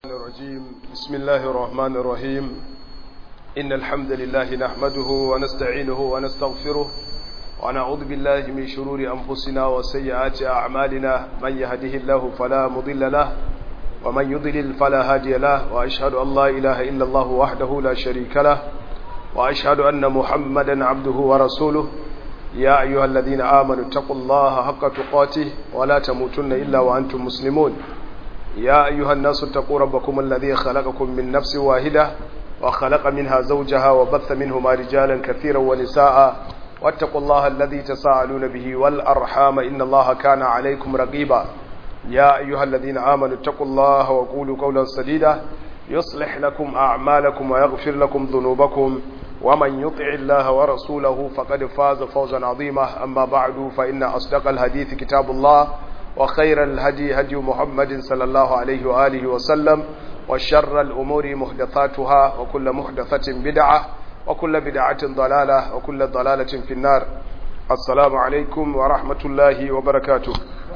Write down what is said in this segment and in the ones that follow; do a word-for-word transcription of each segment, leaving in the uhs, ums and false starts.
الرجيم بسم الله الرحمن الرحيم إن الحمد لله نحمده ونستعينه ونستغفره ونعوذ بالله من شرور أنفسنا وسيئات أعمالنا من يهده الله فلا مضل له ومن يضلل فلا هادي له وأشهد أن لا إله إلا الله وحده لا شريك له وأشهد أن محمدا عبده ورسوله يا أيها الذين آمنوا اتقوا الله حق تقاته ولا تموتن إلا وأنتم مسلمون يا أيها الناس اتقوا ربكم الذي خلقكم من نفس واحدة وخلق منها زوجها وبث منهما رجالا كثيرا ونساء واتقوا الله الذي تساءلون به والأرحام إن الله كان عليكم رقيبا يا أيها الذين آمنوا اتقوا الله وقولوا قولا سديدا يصلح لكم أعمالكم ويغفر لكم ذنوبكم ومن يطع الله ورسوله فقد فاز فوزا عظيما أما بعد فإن أصدق الحديث كتاب الله وخير الهدي هدي محمد صلى الله عليه وآله وسلم وشر الأمور محدثاتها وكل محدثة بدعة وكل بدعة ضلالة وكل ضلالة في النار السلام عليكم ورحمة الله وبركاته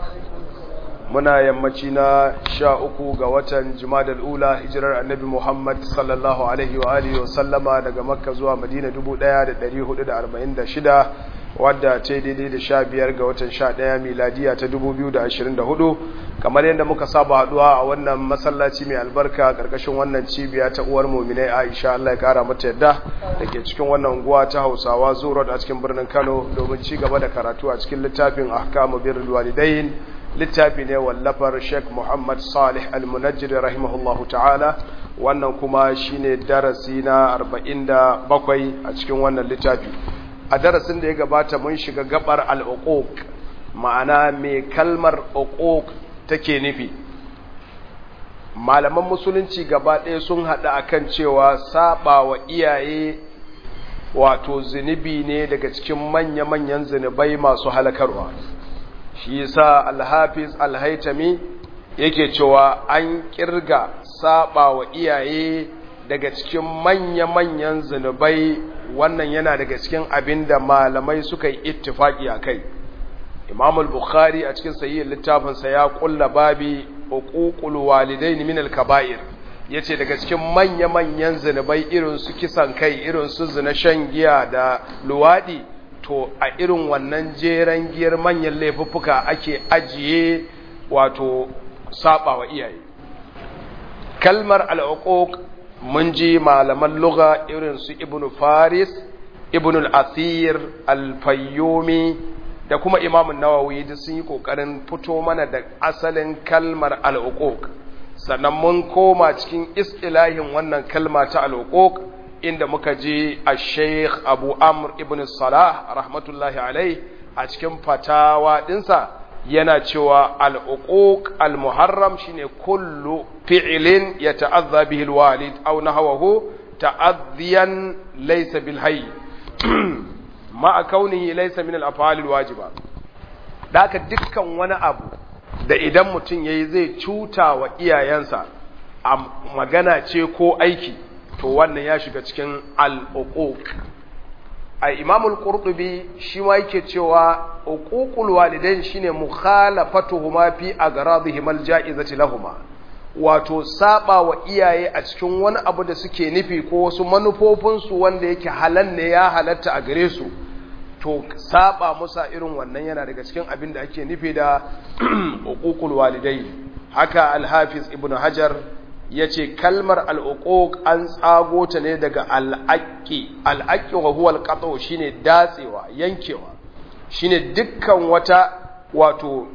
muna yammaci na sha uku ga watan Jumadal Ula hijirar Annabi Muhammad sallallahu alaihi wa alihi wa sallama daga Makka zuwa Madina dubu ɗaya da ɗari hudu da arba'in da shida wadda ta daidai da sha biyar ga watan sha ɗaya miladiya ta dubu biyu da ashirin da hudu kamar yadda muka saba haduwa a wannan masallaci mai albarka karkashin wannan cibiya ta uwar mu'minai Aisha Allah ya kara mata yadda dake cikin wannan unguwa ta Hausawa Zuro a cikin birnin Kano domin ci gaba da karatu a cikin littafin Ahkamu Birrul Walidain littafi ne wallafar Sheikh Muhammad Salih Al-Munajjid rahimahullahu ta'ala wannan kuma shine darasi na arba'in da bakwai a cikin wannan littafi a darasin da ya gabata mun shiga gabar al-uquq ma'ana me kalmar uquq take nufi malaman musulunci gaba ɗaya sun hada akan cewa saba wa iyaye wato zinubi ne daga cikin manya-manyan zinubai masu halakarwa shi yasa al-Hafiz al-Haytami yake cewa an kirga saba wa iyaye daga cikin manya-manyan zinubai wannan yana daga cikin abinda malamai suka yi ittifaki akai Imam al-Bukhari a cikin sahih littafin sa ya kulla babi uququl walidain min al-kaba'ir yace daga cikin manya-manyan zinubai irin su kisan kai irin su zina shan giya da luwadi to a irin wannan jeran giyar manyan laifuffuka ake ajiye wato saba wa iyaye kalmar al-uquq mun ji malaman lugha irin su ibn faris ibn al-athir al-fayyumi da kuma imam an-nawawi da sun yi kokarin fito mana da asalin kalmar al-uquq sannan mun koma cikin istilahin wannan kalma ta al-uquq inda muka je a sheikh abu amr ibn salah rahmatullahi alai a cikin fatawa dinsa yana cewa al-uquq al-muharram shine kullu fi'lin yata'adha bihi al-walid aw nahwahu ta'adhiyan laysa bil hayy ma kaunihi laysa min al-af'al al-wajiba daka dukkan wani abu da idan mutun yayi zai cuta wa iyayensa a magana ce ko aiki to wannan ya shiga cikin al-uquq ai Imam al-Qurtubi shi ma yake cewa uququl walidain shine mukhalafatuhuma fi agradihim al-ja'izati lahumu wato saba wa iyaye a cikin wani abu da suke nufi ko wasu manufofin su wanda yake halal ne ya halatta a gare su to saba musa irin wannan yana daga cikin abin da ake nufi da uququl walidain haka al-Hafiz Ibn Hajar yace kalmar al-uquq an tsago ta ne daga al-aqqi al-aqqi wa huwa al-qat'u shine datsewa yankewa shine dukkan wata wato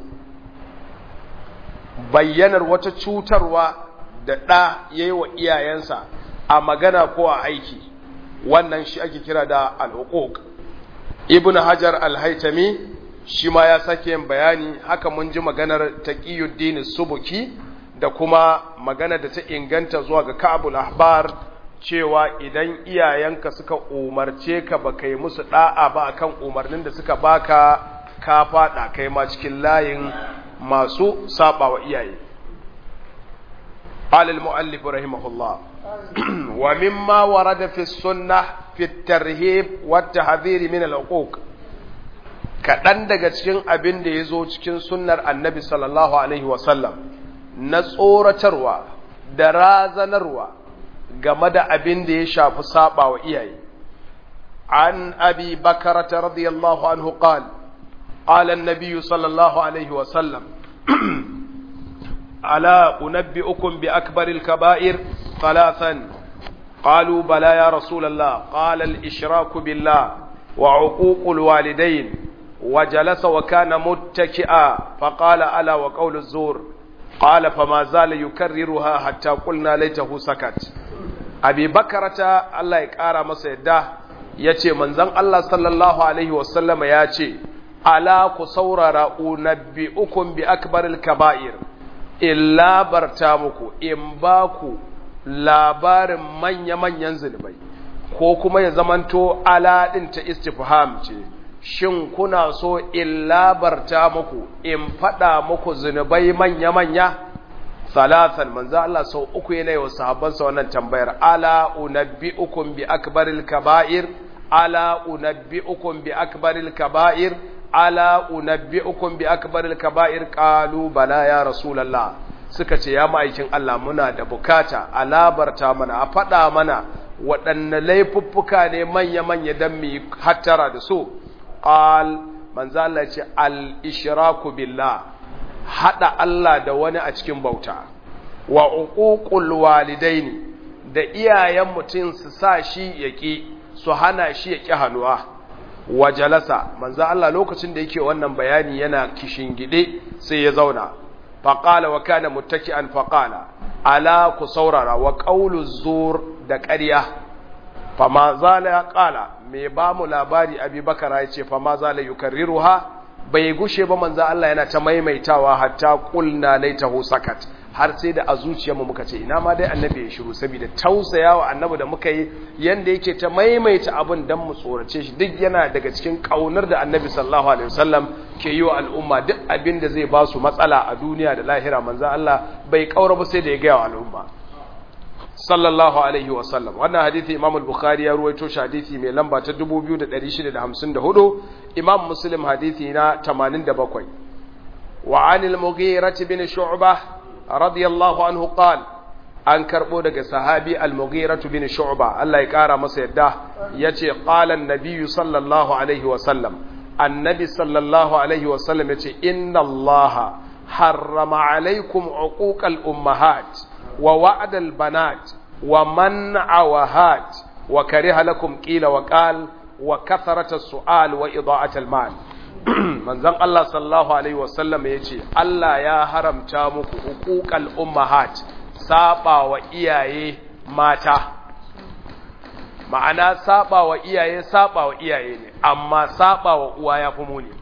bayyanar wata cutarwa da da yayi wa iyayensa a magana ko a aiki wannan shi ake kira da al-uquq ibn hajar al-haytami shi ma ya sake yin bayani haka mun ji maganar taqiyuddin subuki da kuma magana da ta inganta zuwa ga Ka'abul Ahbar cewa idan iyayenka suka umarce ka baka yi musu da'a ba akan umarnin da suka baka ka fada kai ma cikin layin masu sabawa iyaye alal muallif rahimahullah wa mimma warada fi sunnah fi at-tarhib wa at-tahdhir min al-uquq kadan daga cikin abin da yazo cikin sunnar annabi sallallahu alaihi wa sallam na tsoratarwa da razanarwa game da abin da ya shafi saba wa iyaye. An Abi Bakrata radiyallahu anhu qala qala an-nabiy sallallahu alaihi wa sallam ala unabbi'ukum bi akbaril kaba'ir thalathan qalu bala ya rasulallah qala al-ishraku billah wa 'uququl walidayn wa jalasa wa kana muttaki'a faqala ala wa qawlu az-zur qala fama zala yukarriruha hatta qulna laitahu sakat. Abi Bakrata Allah ya kara masa yadda yace manzon Allah sallallahu alaihi wasallama yace ala ku saurara unabbi'ukum bi akbaril kaba'ir illa barta muku in ba ku labarin manya-manyan zunubai, ko kuma ya zamanto ala din ta istifham ce, shin kuna so in labarta muku in faɗa muku zunubai manya-manya? Salatan manzo Allah sau uku yana yi wa sahabbansa wannan tambayar, ala unabbi'ukum bi akbaril kaba'ir, ala unabbi'ukum bi akbaril kaba'ir, ala unabbi'ukum bi akbaril kaba'ir, qalu bala ya rasulullah. Suka ce ya ma'aikin Allah muna da bukata a labarta mana, a faɗa mana waɗanne laifuffuka ne manya-manya don mu hattara da su. Qal manzo Allah ce al-ishraku billah, hada Allah da wani a cikin bauta, wa uququl walidaini, da iyayen mutum su sa shi yaki su hana shi yaki hanuwa. Wa jalasa manzo Allah lokacin da yake wannan bayani yana kishingide sai ya zauna. Faqala wa kana muttaki'an faqala ala ku saurara wa qawlu zur, da ƙarya. Fama zala qala, me ba mu labari Abi Bakara yace fama zala yukarriruha, bai gushe ba manzo Allah yana ta maimaitawa hatta qulna laitahu sakat, har sai da a zuciyarmu muka ce ina ma dai annabi ya shiru, saboda tausayawa annabi da muka yi yanda yake ta maimaita abin dan mu tsorace shi. Duk yana daga cikin kaunar da annabi sallallahu alaihi wasallam ke yi wa al'umma, duk abin da zai ba su matsala a duniya da lahira manzo Allah bai kaura ba sai da ya ga wa al'umma sallallahu alaihi wasallam. Wannan hadisi Imam al-Bukhari ya ruwaito shi, hadisi mai lamba ta dubu biyu da ɗari shida da hamsin da hudu, Imam Muslim hadisi na tamanin da bakwai. Wa anil Mughirah bin Shu'bah radiyallahu anhu qala, an karbo daga sahabi al-Mughirah bin Shu'bah Allah ya kara masa yadda yace qala an-nabiy sallallahu alaihi wasallam, annabi sallallahu alaihi wasallam yace inna allaha harrama alaikum uquqal ummahat wa wa'dal banat wa man'a wahat wa kariha lakum qila wa qal wa kathrata as-su'al wa ida'at al-mal. Manzon Allah sallallahu alaihi wasallam yace Allah ya haramta muku uquqal ummahat, saba wa iyaye mata. Ma'ana saba wa iyaye saba wa iyaye ne, amma saba wa uwa ya fi muni.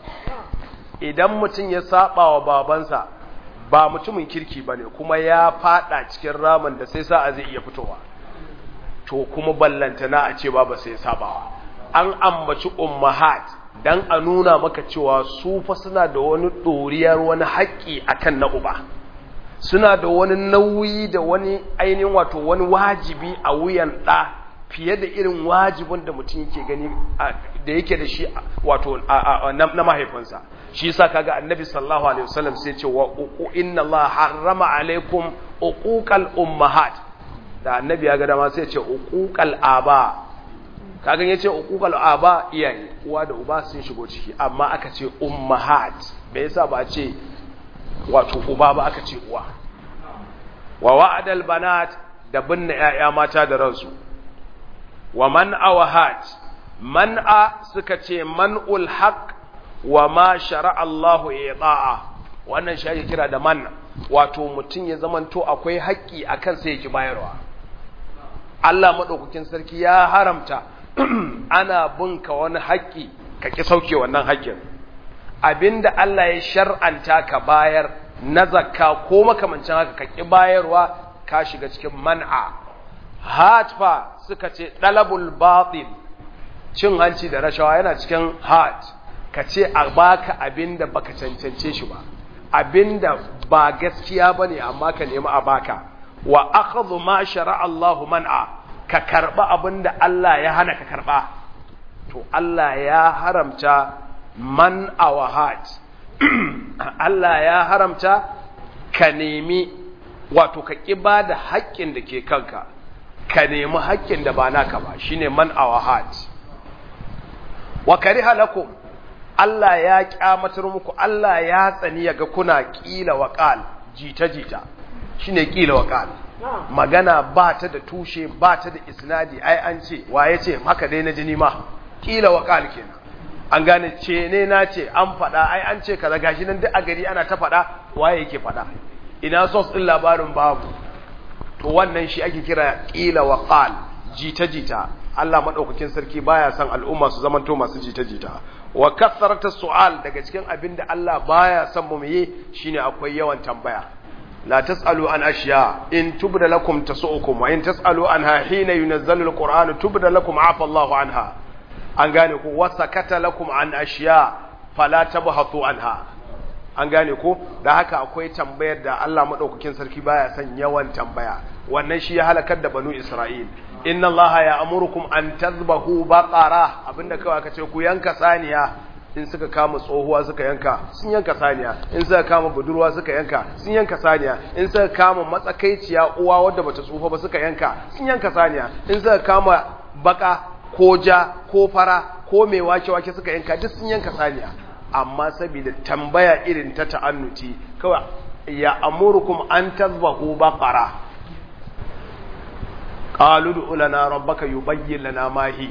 Idan mutum ya saba wa babansa ba mutumin kirki bane, kuma ya fada cikin ramin da sai sa'a zai iya fitowa, to kuma ballantana a ce baba sai sabawa. An ambaci ummahat dan a nuna maka cewa su fa suna da wani doriyar wani haƙƙi akan na uba, suna da wani nauyi da wani ainihin wato wani wajibi a wuyan ɗa fiye da irin wajibin da mutum yake gani da yake da shi wato na mahaifinsa. Shi yasa kaga annabi sallallahu alaihi wasallam sai ce wa inna Allah harrama alaikum uquqal ummahat, da annabi ya ga dama sai ce uquqal aba. Kaga yace uquqal aba iyaye, uwa da uba sun shigo ciki, amma aka ce ummahat. Me yasa ba a ce wato uba ba, aka ce uwa. Wa wa'adal banat, da binne ƴaƴa mata da ransu. Wa man'a wahat, man'a suka ce man'ul haqq wa ma shara'a Allahu i'ta'a. Wannan shi ake kira da man'a, wato mutum ya zamanto akwai haƙƙi akan sai yake bayarwa. Allah madaukakin sarki ya haramta ana binka wani haƙƙi ka ki sauke wannan haƙƙin. Abinda Allah ya shar'anta ka bayar na zakka ko makamancin haka ka ki bayarwa, ka shiga cikin man'a. Hatfa suka ce dalabul batil, cin hanci da rashawa yana cikin hat. Ka ce a baka abinda baka cancance shi ba, abinda ba gaskiya bane amma ka nemi a baka. Wa akhadhu ma shara'a Allahu man'a, ka karba abinda Allah ya hana ka karba. To Allah ya haramta man'a wa hat. Allah ya haramta ka nemi wato ka ƙi ba da haƙƙin da ke kanka ka nemi haƙƙin da ba naka ba shine man awahat wa kariha lakum Allah ya kyamatar muku Allah ya tsani yaga kuna kila wa qal jita jita shine kila wa qal magana ba ta da tushe ba ta da isnadi ai an ce waye ce haka dai na jini ma kila wa qal kenan an gane ce ne na ce an fada ai an ce kaza gashi nan duk a gari ana ta fada waye yake fada ina source din labarin babu to wannan shi ake kira kila wa qal jita jita Allah madaukakin sarki baya son al'umma su zamanto masu jita jita wa kasarata su'al daga cikin abinda Allah baya son mu yi shine akwai yawan tambaya la tasalu an ashiya in tubda lakum tasu'ukum wa in tasalu anha hina yunazzalu alquran tubda lakum afa Allahu anha an gane ku wasakata lakum an ashiya fala tabhathu anha an gane ko da haka akwai tambayar da Allah madaukakin sarki baya son yawan tambaya wannan shi ya halakar da banu Isra'il inna allaha ya'murukum an tadhbahu baqara abinda kawai aka ce ku yanka saniya in suka kama tsohuwa suka yanka sun yanka saniya in suka kama budurwa suka yanka sun yanka saniya in suka kama matsakaiciya uwa wadda bata tsufa ba suka yanka sun yanka saniya in suka kama baka ko ja ko fara ko mai wake wake suka yanka duk sun yanka saniya amma saboda tambaya irin ta ta'annuti kawai ya amurukum an tadhbahu baqara قالوا ادع لنا ربك يبين لنا ما هي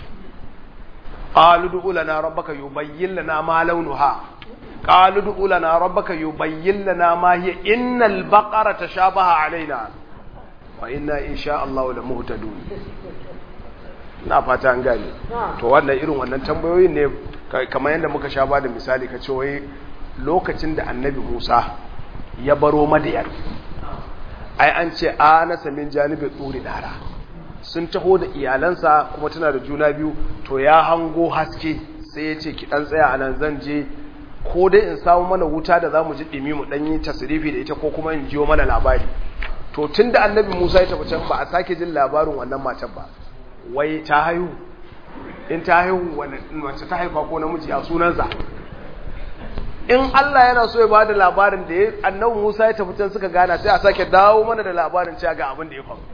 قالوا ادع لنا ربك يبين لنا ما لونها قالوا ادع لنا ربك يبين لنا ما هي إن البقرة تشابه علينا وإنا إن شاء الله لمهتدون na fata an gane to wannan irin wannan tambayoyin ne kamar yadda muka sha bada misali kace wai lokacin da annabi Musa ya baro Madiyan ai an ce anasa min janibi tsuri dara sun taho da iyalansa kuma tana da juna biyu to ya hango haske sai ya ce ki dan tsaya anan zan je ko dai in samu mana wuta da zamu ji dimi mu dan yi tasrifi da ita ko kuma in jiyo mana labari to tunda annabi Musa ya tafi can ba a sake jin labarin wannan matar ba wai ta haihu in ta haihu wacce ta haifa ko namiji a sunansa in Allah yana so ya bada labarin da annabi Musa ya tafi can suka gana sai a sake dawo mana da labarin cewa ga abin da ya faru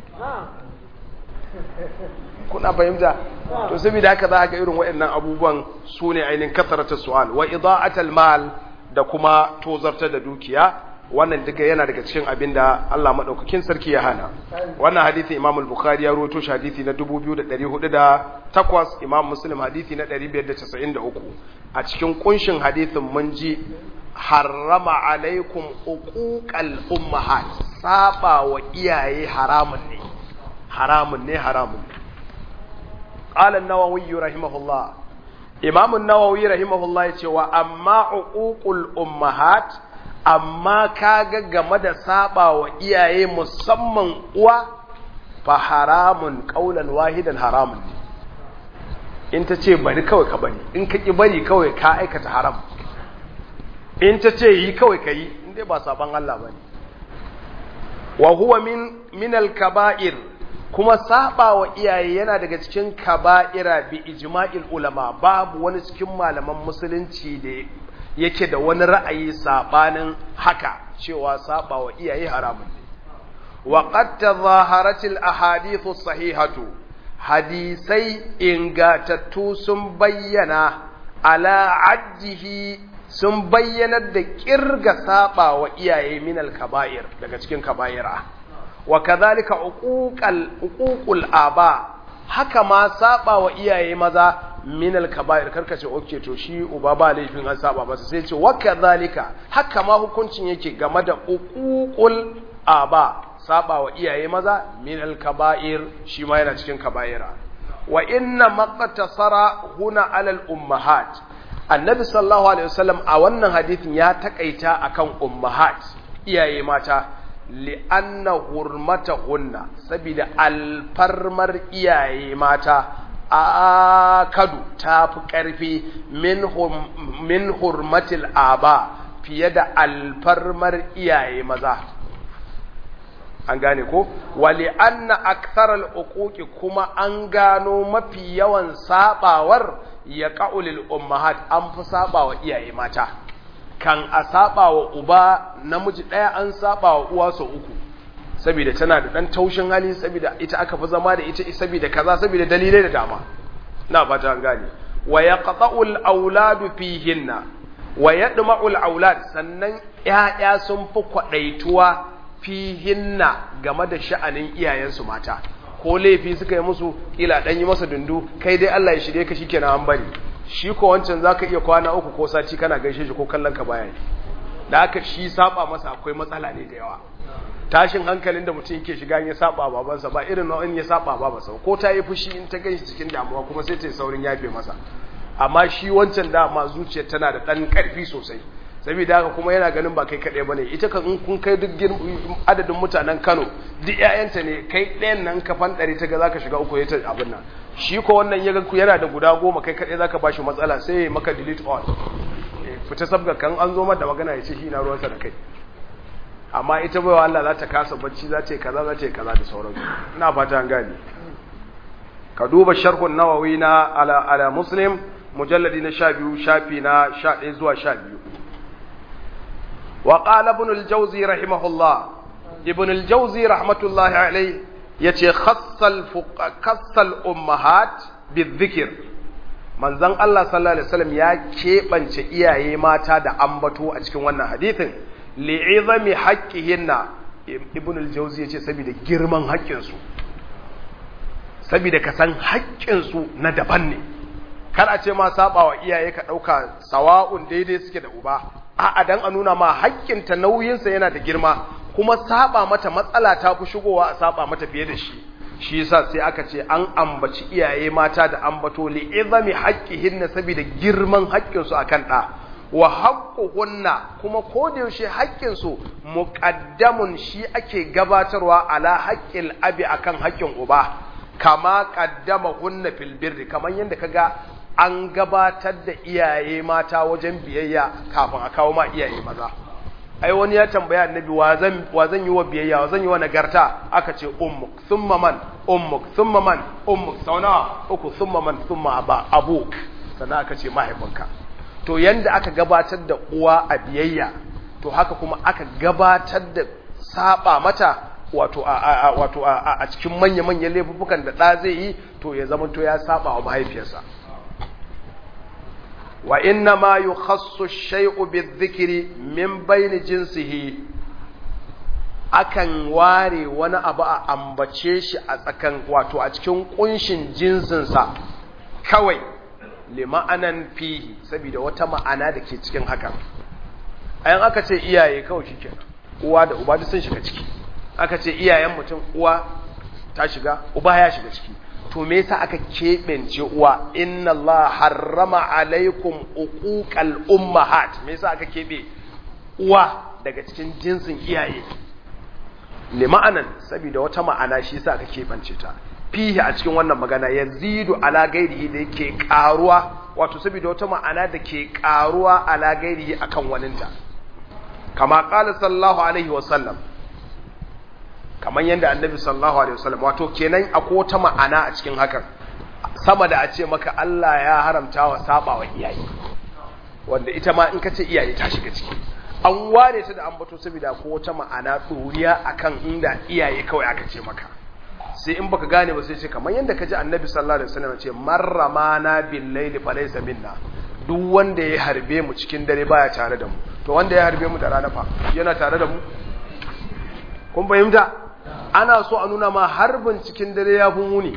kuna fahimta to saboda haka za ka irin waɗannan abubuwan su ne ainihin kasarata su'al wa ida'atul mal da kuma tozarta da dukiya wannan duka yana daga cikin abin da Allah madaukakin sarki ya hana wannan hadisi Imam al-Bukhari ya rawaito shi hadisi na dubu biyu da ɗari hudu da takwas Imam Muslim hadisi na ɗari biyar da casa'in da uku a cikin kunshin hadisin mun ji harrama alaikum uquqal ummahat saba wa iyaye haramun ne haramun ne haramun qala an-Nawawi rahimahullah Imam an-Nawawi rahimahullah yace wa amma uququl ummahat amma kaga game da saba wa iyaye musamman uwa fa haramun qaulan wahidan haramun ne in ta ce bari kawai ka bari in ka ki bari kawai ka aikata haram in ta ce yi kawai ka yi in dai ba saban Allah bane wa huwa min min al-kaba'ir kuma saba wa iyaye yana daga cikin kaba'ira bi ijma'il ulama babu wani cikin malaman musulunci da yake da wani ra'ayi sabanin haka cewa saba wa iyaye haramun ne wa qad tadhaharatil ahadithu sahihatu hadisai ingatattu sun bayyana ala addihi sun bayyanar da kirga saba wa iyaye min al-kaba'ir daga cikin kaba'ira wa kadhalika uquqal uququl aba haka ma saba wa iyaye maza min al-kaba'ir karkace okay to shi uba ba laifin an saba masa sai ce wa kadhalika haka ma hukuncin yake game da uququl aba saba wa iyaye maza min al-kaba'ir shi ma yana cikin kaba'ira wa inna maqtasara huna ala al-ummahat annabi sallallahu alaihi wasallam a wannan hadisin ya takaita akan ummahat iyaye mata li'anna hurmatahunna sabida alfarmar iyaye mata a kadu tafi karfi min min hurmatil aba fiye da alfarmar iyaye maza an gane ko wali anna aktharal uquqi kuma an gano mafi yawan sabawar ya qaulil ummahat an fi sabawa iyaye mata kan a sabawa uba namiji daya an sabawa uwa sau uku saboda tana da dan taushin hali, saboda ita aka fi zama da ita, saboda kaza, saboda dalilai da dama. na fata an gane. Wa yaqta'ul auladu fihinna wa yadma'ul aulad, sannan ƴaƴa sun fi kwadaituwa fihinna game da sha'anin iyayensu mata. Ko laifi suka yi musu, kila dan yi masa dundu, kai dai Allah ya shirye ka shikenan an bari. Shi ko wancan zaka iya kwana uku ko sati kana gaishe shi ko kallon ka baya. Da haka shi saba masa akwai matsala ne da yawa. Tashin hankalin da mutum yake shiga ya saba babansa ba irin nau'in ya saba babansa, ko ta yi fushi in ta ganshi cikin damuwa kuma sai ta yi saurin yafe masa. Amma shi wancan dama zuciyar tana da ɗan ƙarfi sosai, saboda haka kuma yana ganin ba kai kaɗai ba ne. Ita kan in kun kai duk adadin mutanen Kano duk ƴaƴanta ne, kai ɗayan nan ka fanɗari ta ga za ka shiga uku ya ta abin nan. Shi ko wannan ya ga yana da guda goma, kai kaɗai za ka ba shi matsala sai ya maka delete all, fita sabga kan an zo mata magana ya ce shi na ruwansa da kai. Amma ita baiwa Allah za ta kasa bacci, za ta yi kaza, za ta yi kaza da sauransu. Ina fata an gane. Ka duba sharhun Nawawi na ala ala Muslim mujalladi na sha biyu shafi na sha ɗaya zuwa sha biyu. Wa qala ibn al-Jawzi rahimahullah, ibn al-Jawzi rahmatullahi alayhi yace khassal khassal ummahat bizikr. Manzon Allah sallallahu alaihi wasallam ya kebance iyaye mata da ambato a cikin wannan hadisin. li'izami haqqihinna, ibn al-Jawzi yace saboda girman haƙƙin su, saboda ka san haƙƙin su na daban ne. Kar a ce ma sabawa iyaye ka dauka sawa'un daidai suke da uba, a'a dan a nuna ma haƙƙin ta nauyin sa yana da girma, kuma saba mata matsala ta fi shigowa a saba mata fiye da shi. Shi yasa sai aka ce an ambaci iyaye mata da ambato li'izami haqqihinna saboda girman haƙƙin su akan da. Wa haqquhunna, kuma ko da yaushe haƙƙin su muqaddamun shi ake gabatarwa ala haqqil abi akan haƙƙin uba, kama qaddamahunna fil birri, kaman yanda kaga an gabatar da iyaye mata wajen biyayya kafin a kawo ma iyaye maza. Ai wani ya tambaya annabi wa zan wa zan yi wa biyayya, wa zan yi wa nagarta, aka ce ummuk thumma man ummuk thumma man ummuk, sauna uku, thumma man thumma aba abuk, sannan aka ce mahaifinka. To yanda aka gabatar da uwa a biyayya, to haka kuma aka gabatar da saba mata, wato a wato a cikin manya-manyan laifukan da ɗa zai yi, to ya zama to ya saba wa mahaifiyarsa. Wa inna ma yukhassu shay'u bizikri min bayni jinsihi, akan ware wani abu a ambace shi a tsakan wato a cikin kunshin jinsinsa kawai, lima'anan fihi, saboda wata ma'ana da ke cikin hakan. Ayan aka ce iyaye kawai shi kenan, uwa da uba duk sun shiga ciki. Aka ce iyayen mutum, uwa ta shiga, uba ya shiga ciki. To me yasa aka keɓance uwa? Inna Allah harrama alaikum uquqal ummahat. Me yasa aka keɓe uwa daga cikin jinsin iyaye? Lima'anan, saboda wata ma'ana shi yasa aka keɓance ta. Fihi a cikin wannan magana yazidu ala gairihi, da yake karuwa, wato saboda wata ma'ana da ke karuwa ala gairihi akan waninta. Kama qala sallallahu alaihi wasallam, kaman yanda annabi sallallahu alaihi wasallam, wato kenan akwai wata ma'ana a cikin hakan sama da a ce maka Allah ya haramta wa sabawa iyaye, wanda ita ma in ka ce iyaye ta shiga ciki. An ware ta da ambato saboda akwai wata ma'ana doriya akan inda iyaye kawai aka ce maka. Sai in baka gane ba sai ce kamar yanda kaji annabi sallallahu alaihi wasallam ce marramana bil layli falaysa minna, duk wanda ya harbe mu cikin dare baya tare da mu. To wanda ya harbe mu da rana fa yana tare da mu? Kun fahimta? Ana so a nuna ma harbin cikin dare ya fi muni,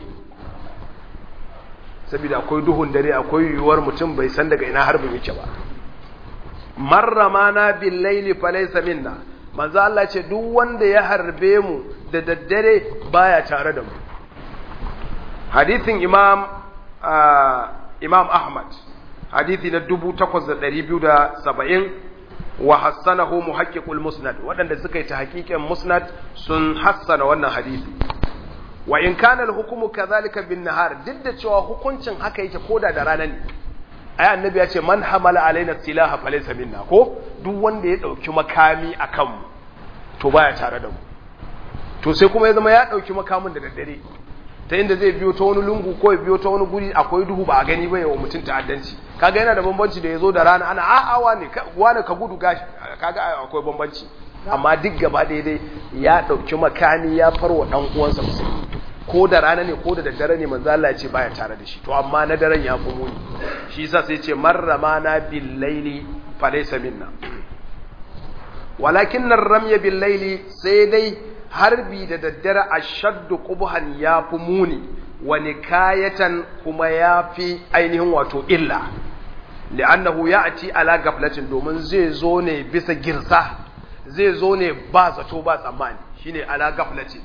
saboda akwai duhun dare, akwai yiwuwar mutum bai san daga ina harbin yake ba. Marramana bil layli falaysa minna, manzo Allah ce duk wanda ya harbe mu da daddare baya tare da mu. Hadithin Imam Imam Ahmad, hadithi na dubu takwas da ɗari biyu da saba'in, wa hassanahu muhaqqiqul musnad, waɗanda suka yi ta hakikin musnad sun hassana wannan hadisi. Wa in kana al-hukmu kadhalika bin nahar, duk da cewa hukuncin haka yake koda da rana ne. Ai annabi ya ce man hamala alaina silaha falaysa minna, ko duk wanda ya dauki makami akan mu to baya tare da mu. To sai kuma ya zama ya dauki makamin da daddare, ta inda zai biyo ta wani lungu ko ya biyo ta wani guri akwai duhu ba a gani ba, yawa mutum ta'addanci. Kaga yana da bambanci da yazo da rana ana a'awa ne wani ka gudu gashi, kaga akwai bambanci. amma duk gaba daidai ya dauki makani ya farwa dan uwansa musulmi ko da rana ne ko da daddare ne manzo Allah ya ce baya tare da shi to amma na daren ya fi muni shi yasa sai ya ce marramana bil laili falaysa minna walakin ar-ramy bil laili sai dai harbi da daddare ashaddu qubhan ya fi muni wa nikayatan kuma ya fi ainihin wato illa li'annahu ya'ti ala gaflatin domin zai zo ne bisa girsa zai zo ne ba zato ba tsammani shine ala gaflatin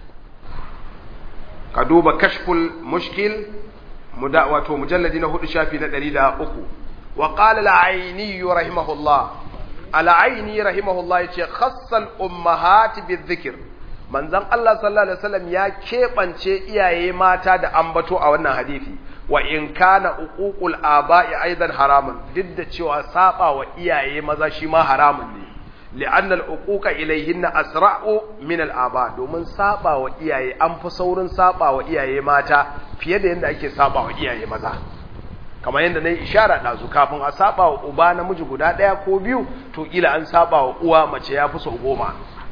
ka duba kashful mushkil muda wato mujalladi na hudu shafi na ɗari da uku wa qala al-aini rahimahullah al-aini rahimahullah yace khassal ummahati bizikr manzon Allah sallallahu alaihi wasallam ya kebance iyaye mata da ambato a wannan hadisi wa in kana uququl aba'i aidan haramun duk da cewa saba wa iyaye maza shi ma haramun ne li'anna al-uquqa ilayhinna asra'u min al-aba domin saba wa iyaye an fi saurin saba wa iyaye mata fiye da yanda ake saba wa iyaye maza kamar yanda nayi ishara dazu kafin a saba wa uba namiji guda daya ko biyu to kila an saba wa uwa mace ya fi sau goma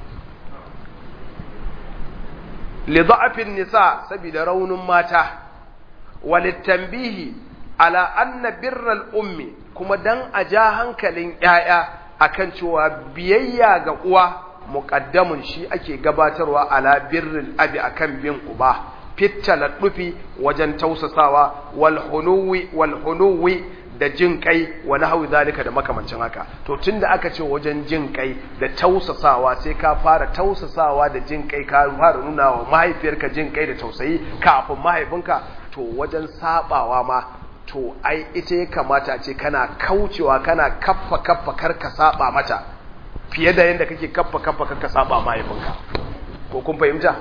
li dha'fin nisa sabida raunin mata walittanbihi ala anna birral ummi kuma dan a ja hankalin yaya akan cewa biyayya ga uwa muqaddamun shi ake gabatarwa ala birril abi akan bin uba fittala dufi wajen tausasawa wal hunuwi wal hunuwi da jin kai wa nahwi zalika da makamancin haka to tunda aka ce wajen jin kai da tausasawa sai ka fara tausasawa da jin kai ka fara nuna wa mahaifiyarka jin kai da tausayi kafin mahaifinka to wajen sabawa ma to ai ita ya kamata ce kana kaucewa kana kaffa kaffa karka saba mata fiye da yanda kake kaffa kaffa karka saba mahaifinka ko kun fahimta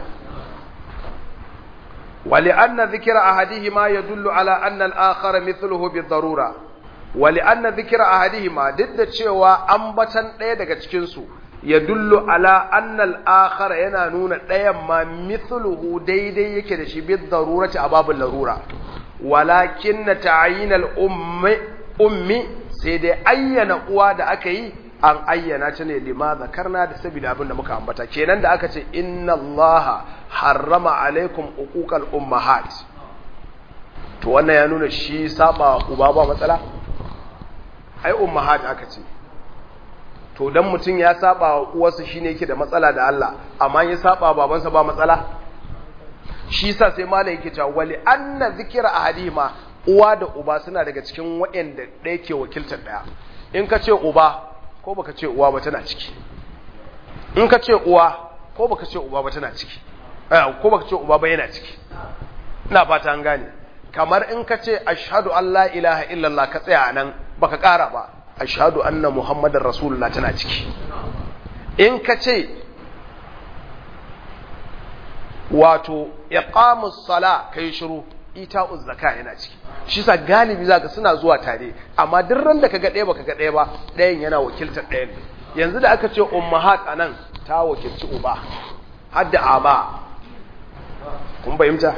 wali anna dhikra ahadihima yadullu ala anna al-akhar mithluhu bi-darura wali anna dhikra ahadihima duk da cewa ambatan daya daga cikin su yadullu ala anna al-akhar yana nuna dayan ma mithluhu daidai yake da shi bi-darurati ababul larura walakin ta'yin al-ummi ummi sai dai ayyana uwa da aka yi an ayyana ta ne lima zakarna da saboda abin da muka ambata kenan da aka ce inna allaha harrama alaikum uquqal ummahat to wannan ya nuna shi saba uba ba matsala ai ummahat aka ce to dan mutun ya saba wa uwarsa shine yake da matsala da Allah amma ya saba babansa ba matsala shi yasa sai malai yake cewa wali anna zikra ahadima uwa da uba suna daga cikin waɗanda ɗaya ke wakiltar ɗaya in ka ce uba ko baka ce uwa ba tana ciki in ka ce uwa ko baka ce uba ba tana ciki eh ko baka ce uba ba yana ciki ina fata an gane kamar in ka ce ashhadu an la ilaha illallah ka tsaya nan baka ƙara ba ashhadu anna muhammadar rasulullah tana ciki in ka ce wato iqamus sala kai shiru ita'uz zaka yana ciki shi sa galibi zaka suna zuwa tare amma duk ran da kaga ɗaya baka ga ɗaya ba ɗayan yana wakiltar ɗayan ne yanzu da aka ce ummahat anan ta wakilci uba hadda aba kun bayyana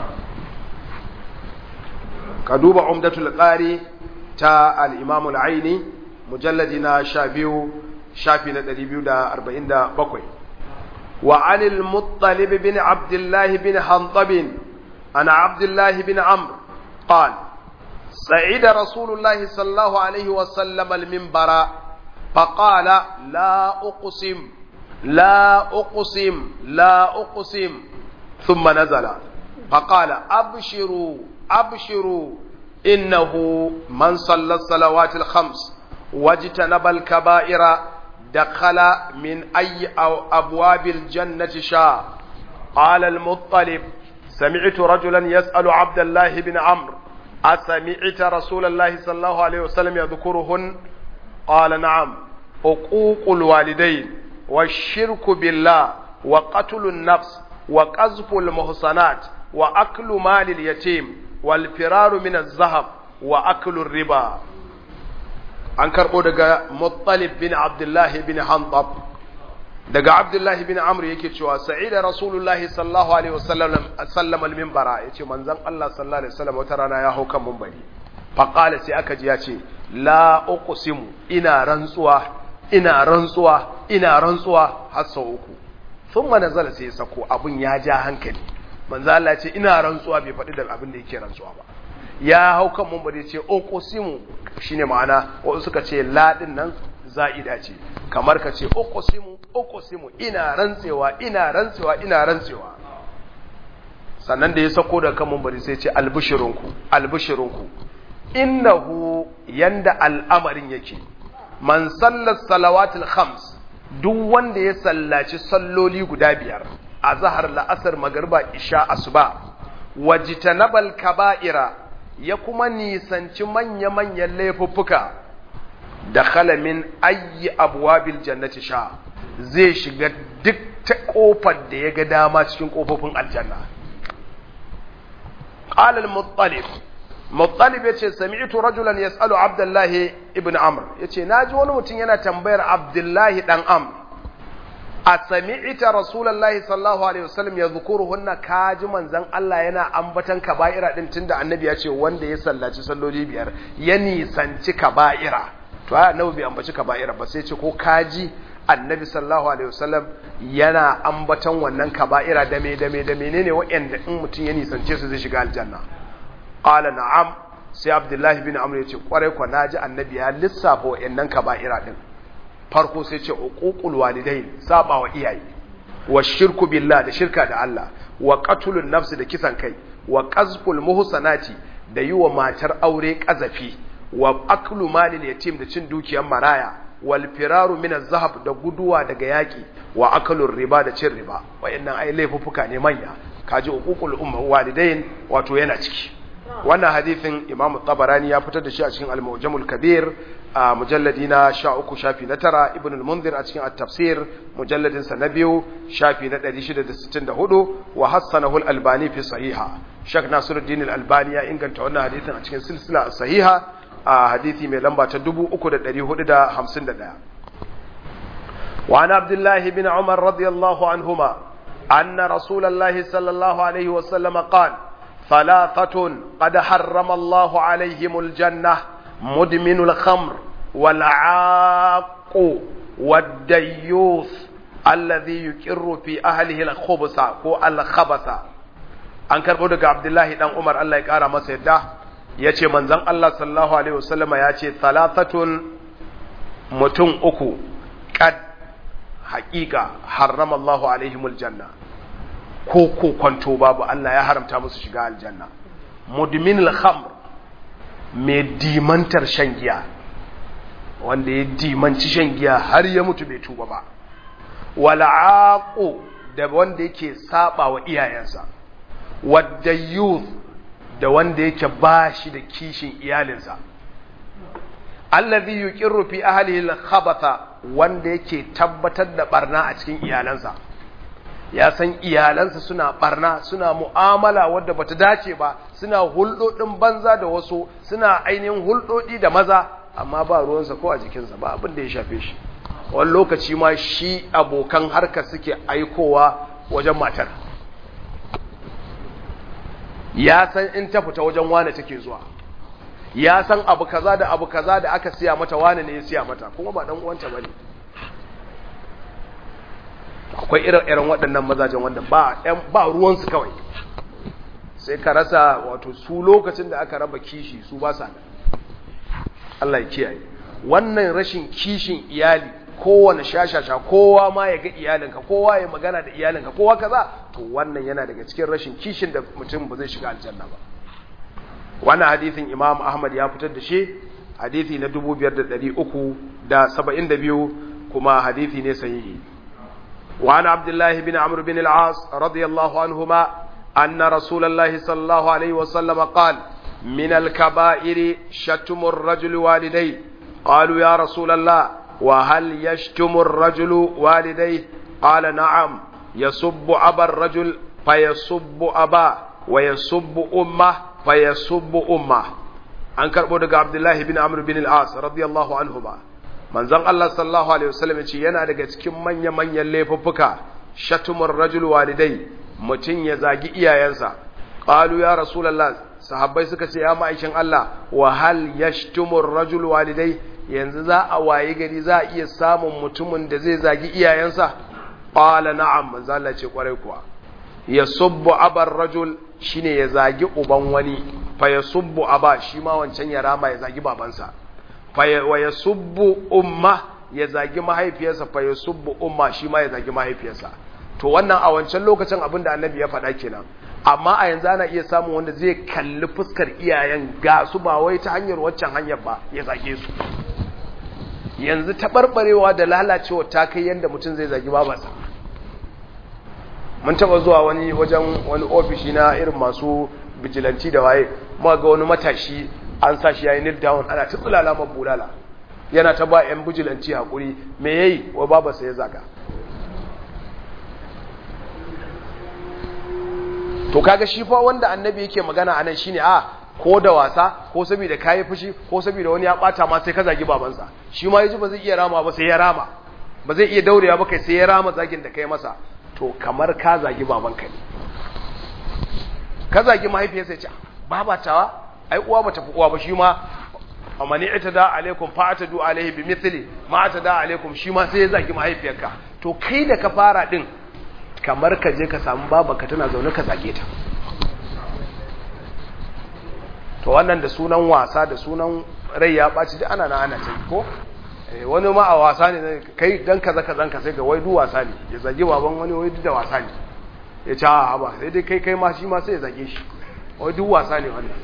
ka duba umdatul qari ta al-imam al-aini mujalladi na sha biyu shafi na ɗari biyu da arba'in da bakwai wa anil muttalib bin abdullah bin hantab ana abdullah bin amr قال سعيد رسول الله صلى الله عليه وسلم المنبر فقال لا أقسم لا أقسم لا أقسم ثم نزل فقال أبشروا أبشروا إنه من صلى الصلوات الخمس واجتنب الكبائر دخل من أي أو أبواب الجنة شاء قال المطلب سمعت رجلا يسأل عبد الله بن عمرو أسمعت رسول الله صلى الله عليه وسلم يذكرهن قال نعم حقوق الوالدين والشرك بالله وقتل النفس وقذف المحصنات وأكل مال اليتيم والفرار من الذهب وأكل الربا أنكر أودغا مطلب بن عبد الله بن حنطب daga Abdullahi bin Amr yake cewa sa'ida Rasulullahi sallallahu alaihi wasallam sallam al-minbara yace manzon Allah sallallahu alaihi wasallam wata rana ya hau kan minbari fa qala sai aka ji yace la uqsimu ina rantsuwa ina rantsuwa ina rantsuwa har sau uku thumma nazala sai sako abun ya ja hankali manzo Allah ya ce ina rantsuwa bai faɗi da abin da yake rantsuwa ba ya hau kan mun bari ce uqsimu shine ma'ana wasu suka ce la din nan za'ida ce kamar ka ce uqsimu uqsimu ina rantsewa ina rantsewa ina rantsewa sannan da ya sako da kan mun bari sai ce albishirunku albishirunku innahu yanda al'amarin yake man sallar salawatul khams duk wanda ya sallaci salloli guda biyar azhar la'asar magriba isha asuba wajtanabal kaba'ira ya kuma nisanci manya-manyan laifuffuka da khalamin ayyi abwabil jannati sha zai shiga duk ta kofar da ya ga dama cikin kofofin aljanna qala al-muttalib muttalib yace sami'tu rajulan yas'alu abdullah ibn amr yace naji wani mutum yana tambayar abdullahi dan amr a sami'ta rasulullahi sallallahu alaihi wasallam yadhkuruhunna kaji manzon Allah yana ambatan kaba'ira din tunda annabi ya ce wanda ya sallaci salloli biyar ya nisanci kaba'ira to ai annabi bai ambaci kaba'ira ba sai ce ko kaji annabi sallallahu alaihi wasallam yana ambatan wannan kaba'ira da me da me da menene wa'anda in mutum ya nisance su zai shiga aljanna qala na'am sai abdullahi bin amr ya ce kwarai kwa naji annabi ya lissafa wa'annan kaba'ira din farko sai ce uququl walidain saba wa iyaye wa shirku billah da shirka da Allah wa qatlun nafsi da kisan kai wa qazful muhsanati da yiwa matar aure kazafi wa aklu malil yatim da cin dukiyar maraya wal firaru min az-zahab da guduwa daga yaki wa akalur riba da cin riba wayannan ai laifuffuka ne manya kaji uququl umma walidain wato yana ciki wannan hadisin Imam Tabarani ya fitar da shi a cikin Al-Mu'jamul Kabir a mujalladi na sha uku shafi na tara, Ibn al-Munzir a cikin At-Tafsir mujalladin sa na biyu shafi na ɗari shida da sittin da hudu wa hassanahu al-Albani fi sahiha. Sheikh Nasiruddin al-Albani ya inganta wannan hadisin a cikin silsila sahiha a hadisi mai lamba ta dubu uku da ɗari hudu da hamsin da ɗaya. Wa an Abdullah ibn Umar radiyallahu anhuma anna Rasulullahi sallallahu alaihi wa sallam qala ثلاثة قد حرم الله عليهم الجنة مدمن الخمر والعاق والديوث الذي يقر في أهله الخبث أو الخبث an karɓo daga Abdullahi dan Umar Allah ya ƙara masa yadda yace manzon Allah sallallahu alaihi wasallam ya ce thalathatun mutum uku kad haƙiƙa harrama Allahu alaihimul janna ko ko kwanto babu Allah ya haramta musu shiga aljanna mudmin al-khamr mai dimantar shan giya wanda ya dimanci shan giya har ya mutu bai tuba ba wal'aqu da wanda yake saba wa iyayensa wadayyuth da wanda yake bashi da kishin iyalinsa allazi yuqirru fi ahlihi al-khabatha wanda yake tabbatar da barna a cikin iyalansa ya san iyalansa suna barna suna mu'amala wadda bata dace ba suna hulɗoɗin banza da wasu suna ainihin hulɗoɗi da maza amma ba ruwansa ko a jikinsa ba abin da ya shafe shi wani lokaci ma shi abokan harka suke aikowa wajen matar ya san in ta fita wajen wane take zuwa ya san abu kaza da abu kaza da aka siya mata wane ne ya siya mata kuma ba dan uwanta bane akwai irin waɗannan mazajen wanda ba ba ruwansu kawai sai ka rasa wato su lokacin da aka raba kishi su ba sa Allah ya kiyaye wannan rashin kishin iyali kowane shashasha kowa ma ya ga iyalinka kowa ya magana da iyalinka kowa kaza to wannan yana daga cikin rashin kishin da mutum ba zai shiga aljanna ba wannan hadisin Imam Ahmad ya fitar da shi hadisi na dubu biyar da ɗari uku da saba'in da biyu kuma hadisi ne sahihi وعن عبد الله بن عمرو بن العاص رضي الله عنهما أن رسول الله صلى الله عليه وسلم قال من الكبائر شتم الرجل والديه قالوا يا رسول الله وهل يشتم الرجل والديه قال نعم يسب أبا الرجل فيسب أباه ويسب أمه فيسب أمه أنكر بودك عبد الله بن عمرو بن العاص رضي الله عنهما manzon Allah sallallahu alaihi wasallam yace yana daga cikin manya-manyan laifuffuka shatumur rajul walidai mutun ya zagi iyayensa qalu ya rasulullah sahabbai suka ce ya ma'aikin Allah wa hal yashtumur rajul walidai yanzu za a waye gari za a iya samun mutumin da zai zagi iyayensa qala na'am manzo Allah ce kwarai kuwa yasubbu abar rajul shine ya zagi uban wani fa yasubbu aba shi ma wancan ya rama ya zagi babansa fa wa yasubbu umma ya zagi mahaifiyarsa fa yasubbu umma shi ma ya zagi mahaifiyarsa. To wannan a wancan lokacin abinda annabi ya faɗa kenan, amma a yanzu ana iya samun wanda zai kalli fuskar iyayen ga su ba wai ta hanyar waccan hanyar ba ya zage su. Yanzu taɓarɓarewa da lalacewa ta kai yadda mutum zai zagi babansa. Mun taɓa zuwa wani wajen wani ofishi na irin masu bijilanci da waye, muka ga wani matashi an sa shi yayin kneel down ana ta tsulala ma bulala, yana ta ba yan bijilanci hakuri, me yayi wa babarsa ya zaga. To kaga shi fa wanda annabi yake magana anan shine a ko da wasa ko saboda kai fushi ko saboda wani ya bata ma sai ka zagi babansa, shi ma yaji ba zai iya rama ba sai ya rama, ba zai iya daurewa ba kai sai ya rama zagin da kai masa. To kamar ka zagi babanka ne, ka zagi mahaifiyarsa ya ce babatawa ai uwa bata fi uwa ba, shi ma amma ni itada alaikum fa atadu alaihi bimithli ma atada alaikum, shi ma sai ya zagi mahaifiyarka. To kai da ka fara din kamar ka je ka samu babanka tana zaune ka zage ta. To wannan da sunan wasa da sunan rai ya ɓaci duk ana na ana ta ko wani ma a wasa ne kai dan kaza kazan ka sai ga wai duk wasa ne ya zage baban wani wai duk da wasa ne ya ce a ba sai dai kai kai ma shi ma sai ya zage shi wai duk wasa ne wannan.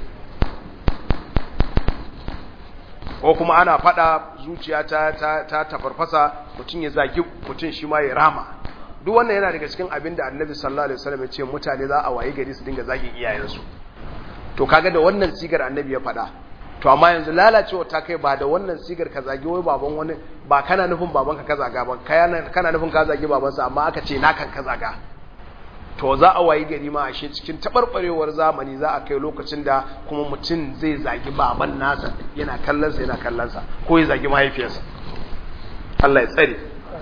Ko kuma ana fada zuciya ta ta ta tafarfasa mutum ya zage mutum shi ma ya rama. Duk wannan yana daga cikin abin da Annabi sallallahu alaihi wasallam ya ce mutane za a waye gari su dinga zagin iyayensu. To kaga da wannan sigar Annabi ya fada. To amma yanzu lalacewa ta kai ba da wannan sigar ka zagi wai baban wani, ba kana nufin babanka ka zaga ba, kana nufin ka zagi babansa amma aka ce nakan ka zaga. To za a wayi gari ma ashe cikin tabarbarewar zamani za a kai lokacin da kuma mutum zai zagi baban nasa yana kallonsa yana kallonsa ko ya zagi mahaifiyarsa. Allah ya tsare.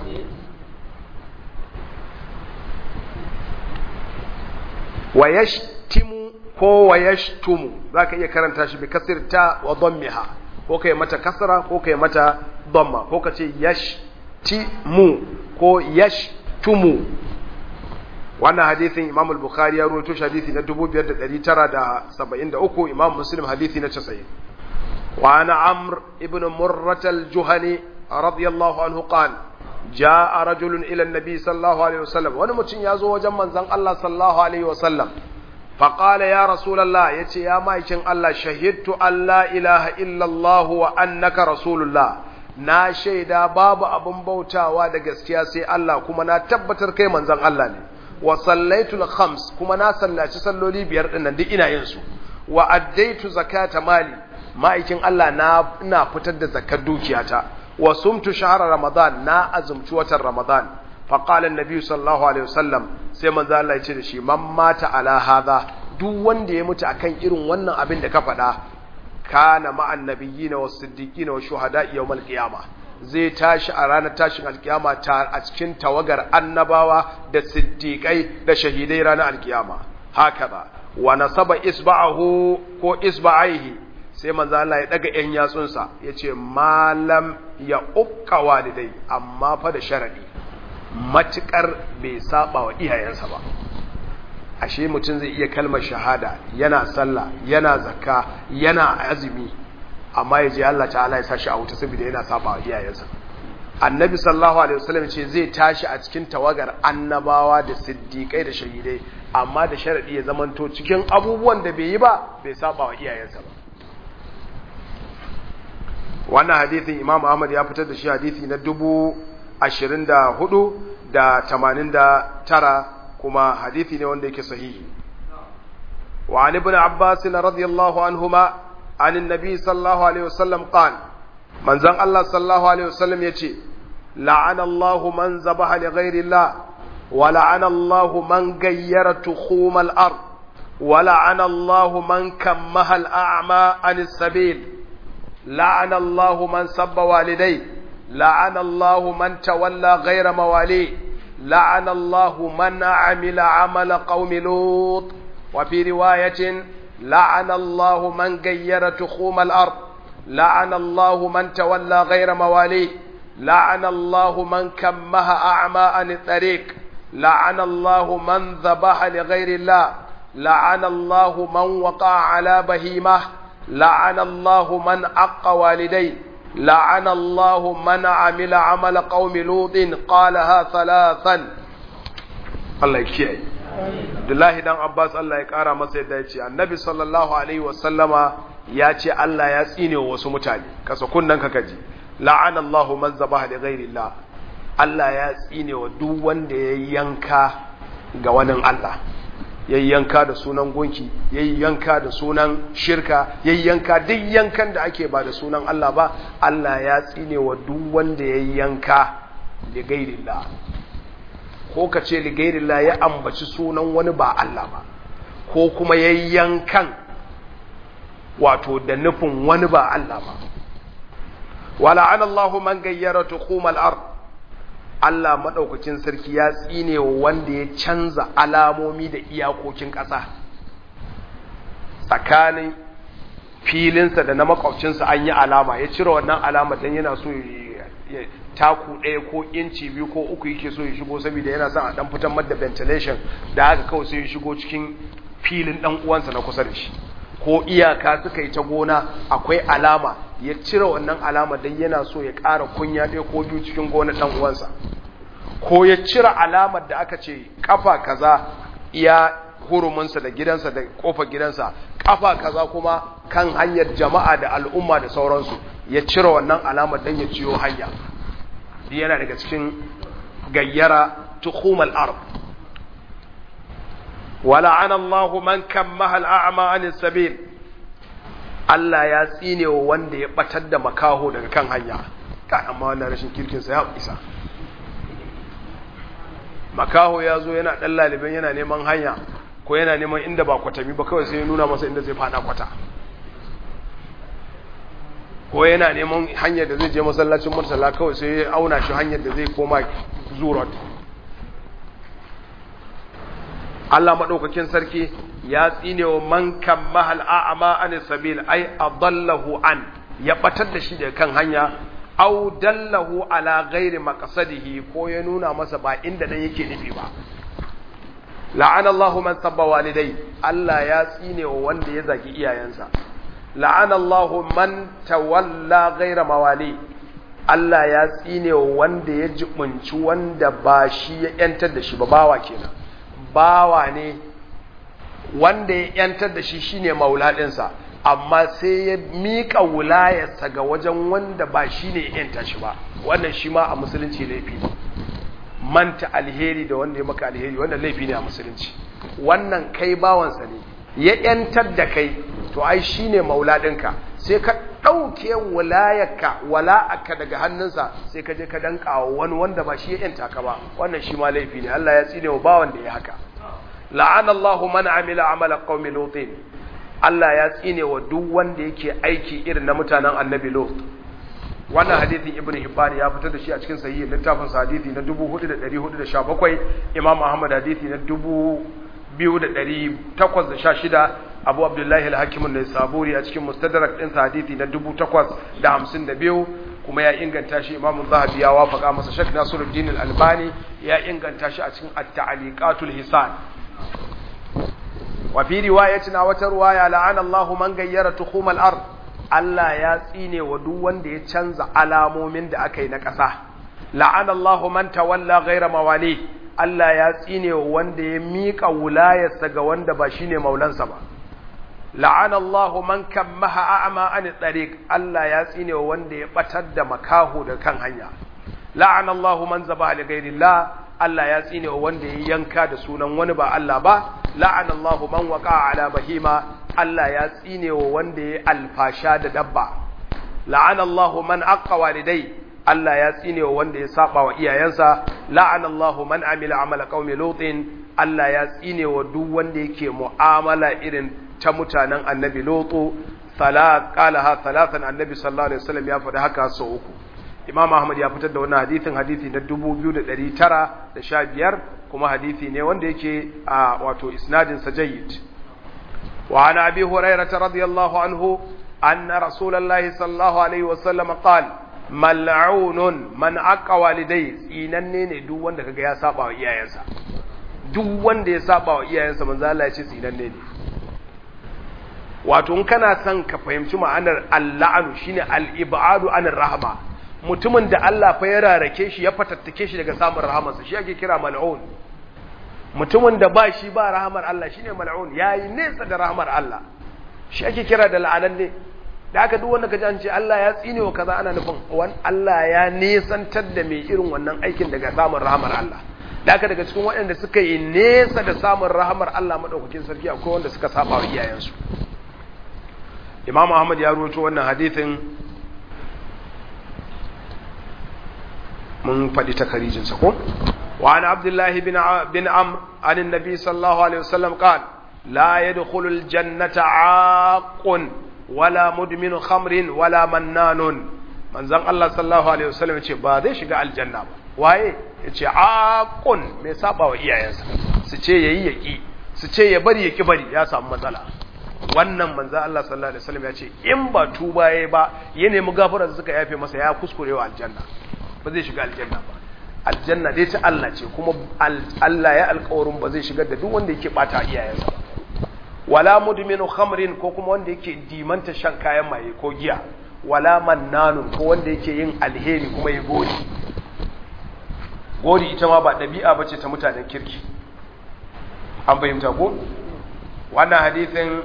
Wa yashtimu ko wa yashtumu zaka iya karanta shi bi kasrta wa dhammiha, ko kai mata kasra ko kai mata dhamma, ko kace yashtimu ko yashtumu. Wannan hadisin Imam al-Bukhari ya rawaito shi hadisi na dubu biyar da ɗari tara da saba'in da uku, Imam Muslim hadisi na casa'in. Wa ana Amr ibn Murrah al-Juhani radiyallahu anhu qala jaa rajulun ila an-nabi sallallahu alaihi wasallam, wani mutum yazo wajen manzon Allah sallallahu alaihi wasallam fa qala ya rasulullah, yace ya maikin Allah, shahidtu an la ilaha illa Allah wa annaka rasulullah, na shaida babu abun bautawa da gaskiya sai Allah kuma na tabbatar kai manzon Allah ne. Wa sallaitu al-khams, kuma na sallaci salloli biyar dinnan duk ina yin su. Wa addaitu zakata mali, ma'aikin Allah na ina fitar da zakar dukiyata. Wa sumtu shahra ramadan, na azumci watan ramadan. Fa qala an-nabi sallallahu alaihi wasallam, sai manzo Allah ya ce da shi, man mata ala hadha, duk wanda ya mutu akan irin wannan abin da ka faɗa, kana ma'an nabiyina was siddiqina was shuhada yawmal qiyamah, zai tashi a ranar tashin alkiyama ta a cikin tawagar annabawa da siddiqai da shahidai ranar alkiyama. Haka ba wa nasaba isba'ahu ko isba'aihi, sai manzo Allah ya daga yan yatsunsa yace malam ya ukka walidai, amma fa da sharadi matukar bai saba wa iyayensa ba. Ashe mutum zai iya kalmar shahada, yana sallah, yana zakka, yana azumi, amma ya je Allah ta'ala ya sashi a wuta saboda yana saba wa iyayensa. Annabi sallallahu alaihi wasallam ce zai tashi a cikin tawagar annabawa da siddiqai da shahidai, amma da sharadi ya zamanto cikin abubuwan da bai yi ba bai saba wa iyayensa ba. Wannan hadisin Imam Ahmad ya fitar da shi hadisi na dubu ashirin da hudu da tamanin da tara, kuma hadisi ne wanda yake sahihi. Wa an ibn Abbas radiyallahu anhuma عن النبي صلى الله عليه وسلم قال من زن الله صلى الله عليه وسلم يتي لعن الله من ذبح لغير الله ولعن الله من غير تخوم الأرض ولعن الله من كمها الأعمى عن السبيل لعن الله من سب والديه لعن الله من تولى غير مواليه لعن الله من عمل عمل قوم لوط وفي رواية لعن الله من غير تخوم الأرض لعن الله من تولى غير مواليه لعن الله من كمه أعمى عن الطريق لعن الله من ذبح لغير الله لعن الله من وقع على بهيمة لعن الله من عق والديه لعن الله من عمل عمل قوم لوط قالها ثلاثا الله يكيه Abdullahi dan Abbas Allah ya kara masa yadda ya ce annabi sallallahu alaihi wasallama ya ce Allah ya tsine wa wasu mutane kasa kunnan ka kaji la'anallahu man zabaha li ghairillah Allah ya tsine wa duk wanda ya yanka ga wani Allah yayi yanka da sunan gunki yayi yanka da sunan shirka yayi yanka duk yankan da ake ba da sunan Allah ba Allah ya tsine wa duk wanda yayi yanka li ghairillah ko ka ce li ghairillah ya ambaci sunan wani ba Allah ba ko kuma yayi yankan wato da nufin wani ba Allah ba wala anallahu man gayyara tuqumal ard Allah madaukakin sarki ya tsine wanda ya canza alamomi da iyakokin ƙasa tsakanin filinsa da na makwabcinsa an yi alama ya cire wannan alama dan yana so ya taku ɗaya ko inci biyu ko uku yake so ya shigo saboda yana son a dan fitar da ventilation da haka kawai sai ya shigo cikin filin dan uwansa na kusa da shi ko iyaka suka yi ta gona akwai alama ya cire wannan alama dan yana so ya ƙara kunya ɗaya ko biyu cikin gonar dan uwansa ko ya cire alamar da aka ce kafa kaza iya huruminsa da gidansa da kofar gidansa kafa kaza kuma kan hanyar jama'a da al'umma da sauransu ya cire wannan alamar dan ya ciyo hanya yana daga cikin gayyara tuhumal ard ولعن الله من كمه الأعمى عن السبيل Allah ya tsine wa wanda ya batar da makaho daga kan hanya kai amma wannan rashin kirkin sa ya isa makaho ya zo yana dan laliban yana neman hanya ko yana neman inda ba kwatami ba kawai sai ya nuna masa inda zai fada kwata ko yana neman hanyar da zai je masallacin Murtala kawai sai ya auna shi hanyar da zai koma Zurot Allah madaukakin sarki ya tsine wa man kammaha al'ama an sabil ay adallahu an ya batar da shi daga kan hanya aw dallahu ala ghairi maqsadihi ko ya nuna masa ba inda nan yake nufi ba la'ana Allahu man sabba walidai Allah ya tsine wa wanda ya zagi iyayensa la'ana Allahu man tawalla ghaira mawali Allah ya tsine wa wanda ya jibunci wanda ba shi ya yantar da shi ba bawa kenan bawa ne wanda ya yantar da shi shine mauladinsa amma sai ya mika wulayarsa ga wajen wanda ba shine ya yanta shi ba wannan shi ma a musulunci laifi ne manta alheri da wanda ya maka alheri wannan laifi ne a musulunci wannan kai bawansa ne ya yantar da kai to ai shine mauladinka sai ka dauke wulayarka wala'aka daga hannunsa sai ka je ka danka wani wanda ba shi ya yanta ka ba wannan shi ma laifi ne Allah ya tsine wa bawan da ya haka la'ana Allahu man amila amala qaumi lutin Allah ya tsine wa duk wanda yake aiki irin na mutanen annabi Lut wannan hadisin Ibn Hibban ya fitar da shi a cikin sahih littafin hadisi na dubu hudu da dari hudu da sha bakwai Imam Ahmad hadisi na dubu biyu da dari takwas da sha shida Abu Abdullah al-Hakim an-Naisaburi a cikin Mustadrak din hadisi na dubu takwas da hamsin da biyu kuma ya inganta shi Imam Zahabi ya wafaka masa Sheikh Nasiruddin al-Albani ya inganta shi a cikin At-Ta'liqatul Hisan wa fi riwayatin wata riwaya la'ana Allahu man gayyara tukhum al-ard Allah ya tsine wa duk wanda ya canza alamomin da aka yi na ƙasa la'ana Allahu man tawalla ghayra mawali Allah ya tsine wa wanda ya mika wulayarsa ga wanda ba shine maulansa ba la'ana Allahu man kammaha a'ma an tariq Allah ya tsine wa wanda ya batar da makaho da kan hanya la'ana Allahu man zabaha li ghayrillah Allah ya tsine wa wanda ya yanka da sunan wani ba Allah ba la'ana Allahu man waqa'a ala bahima Allah ya tsine wa wanda ya alfasha da dabba la'ana Allahu man aqqa walidai Allah ya tsine wa wanda ya saba wa iyayensa la'ana Allahu man amila amala qaumi lutin Allah ya tsine wa duk wanda yake mu'amala irin ta mutanen annabi lutu salat qalaha thalathan annabi sallallahu alaihi wasallam ya faɗi haka sau uku Imam Ahmad ya fitar da wannan hadisin hadisi na dubu biyu da ɗari tara da sha biyar kuma hadisi ne wanda yake a wato isnadin sa jayyid wa ana abi hurairah radiyallahu anhu anna rasulullahi sallallahu alaihi wasallam qala mal'unun man aqqa walidai, tsinanne ne duk wanda kaga ya saba wa iyayensa, duk wanda ya saba wa iyayensa manzo Allah ya ce tsinanne ne. Wato in kana son ka fahimci ma'anar al-la'nu shine al-ib'adu anir rahma, mutumin da Allah fa ya rarake shi ya fatattake shi daga samun rahamarsa shi ake kira mal'un. Mutumin da ba shi ba rahamar Allah shine mal'un, yayi nesa da rahamar Allah shi ake kira da la'ananne. Da aka duk wanda kaji an ce Allah ya tsine wa kaza ana nufin wan Allah ya nesantar da mai irin wannan aikin daga samun rahamar Allah. Da aka daga cikin waɗanda suka yi nesa da samun rahamar Allah madaukakin sarki akwai wanda suka saba wa iyayensu. Imam Ahmad ya rawaito wannan hadisin, mun faɗi takarijin sa ko wa an Abdullah bin bin Amr an annabi sallallahu alaihi wasallam qala la yadkhulul jannata 'aqun wala mudminu khamrin wala mannanun. Manzon Allah sallallahu alaihi wasallam yace ba zai shiga aljanna ba. Waye? Yace aqun, mai saba wa iyayensa, su ce yayi yaki, su ce ya bari yaki bari, ya samu matsala. Wannan manzon Allah sallallahu alaihi wasallam yace in ba tuba yayi ba ya nemi gafarar suka yafe masa ya kuskurewa aljanna, ba zai shiga aljanna ba. Aljanna dai ta Allah ce, kuma Allah ya alƙawarin ba zai shigar da duk wanda yake bata iyayensa ba. Wala mudminu khamrin, ko kuma wanda yake dimanta shan kayan maye ko giya. Wala mannanun, ko wanda yake yin alheri kuma ya gori. Gori ita ma ba dabi'a bace ta mutanen kirki. An bayyana ko? Wannan hadisin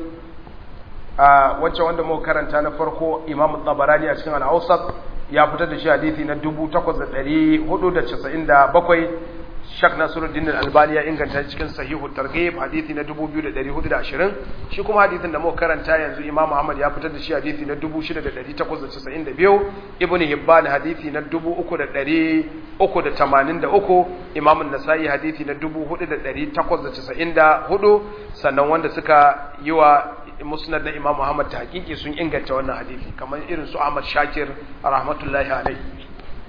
a wacce wanda muka karanta na farko Imam Tabarani a cikin Al-Awsat ya fitar da shi hadisi na dubu takwas da ɗari hudu da casa'in da bakwai. Shak Nasiruddin Al-Albani ya inganta cikin Sahihu Targhib hadisi na dubu biyu da ɗari hudu da ashirin. Shi kuma hadisin da muka karanta yanzu Imam Ahmad ya fitar da shi hadisi na dubu shida da ɗari takwas da casa'in da biyu, Ibn Hibban hadisi na dubu uku da ɗari uku da tamanin da uku, Imam An-Nasa'i hadisi na dubu hudu da ɗari takwas da casa'in da hudu. Sannan wanda suka yi wa musnad na Imam Ahmad ta hakiki sun inganta wannan hadisi kamar irin su Ahmad Shakir rahmatullahi alaihi.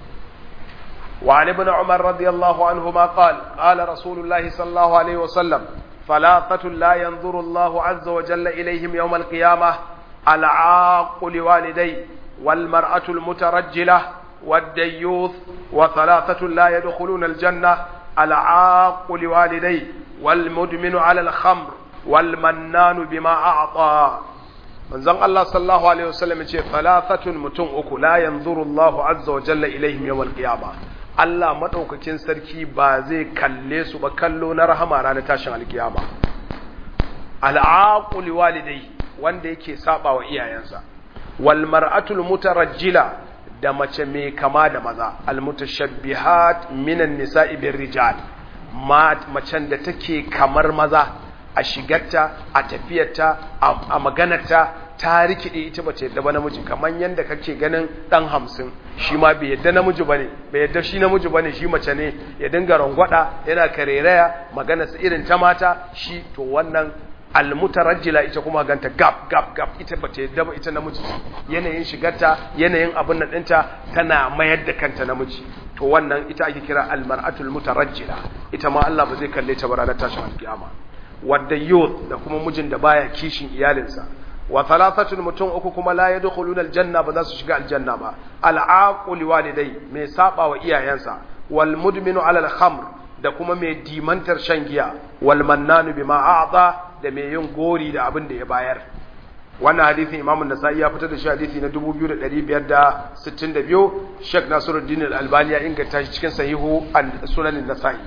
وعن ابن عمر رضي الله عنهما قال قال رسول الله صلى الله عليه وسلم ثلاثة لا ينظر الله عز وجل إليهم يوم القيامة: العاق لوالديه، والمرأة المترجلة، والديوث. وثلاثة لا يدخلون الجنة: العاق لوالديه، والمدمن على الخمر، والمنان بما أعطى. manzon Allah sallallahu alaihi wasallam yace thalathatun mutum uku la yanzuru Allahu azza wa jalla ilaihim yawm al-qiyamah, Allah madaukakin sarki ba zai kalle su ba kallo na rahama ranar tashin alkiyama. Al-aqu liwalidayhi, wanda yake saba wa iyayensa. Wal mar'atul mutarajjila, da mace mai kama da maza. Al mutashabbihat minan nisa'i bir rijal, macen da take kamar maza a shigarta, a tafiyarta, a maganarta, ta rikide ita bace yadda ba namiji, kamar yanda kake ganin dan hamsin shi ma bai yadda namiji bane, bai yadda shi namiji bane, shi mace ne, ya dinga rangwada yana kareraya, magana sa irin ta mata, shi to wannan almutarajjila ita kuma ganta gap gap gap, ita bace yadda ba ita namiji, yanayin shigarta, yanayin abun nan dinta tana mayar da kanta namiji, to wannan ita ake kira almar'atul mutarajjila, ita ma Allah ba zai kalle ta ba ranar tashin alkiyama. Wadda youth, da kuma mijin da baya kishin iyalinsa. Wa thalathatun mutum uku kuma la yadkhuluna aljanna, ba za su shiga aljanna ba. Al'aqu liwalidai, mai saba wa iyayensa. Wal mudminu ala al-khamr, da kuma mai dimantar shan giya. Wal mannanu bima a'ta, da mai yin gori da abin da ya bayar. Wannan hadisin Imam An-Nasa'i ya fitar da shi hadisi na dubu biyu da ɗari biyar da sittin da biyu. Sheikh Nasiruddin Al-Albani ya inganta shi cikin Sahihu Sunan An-Nasa'i.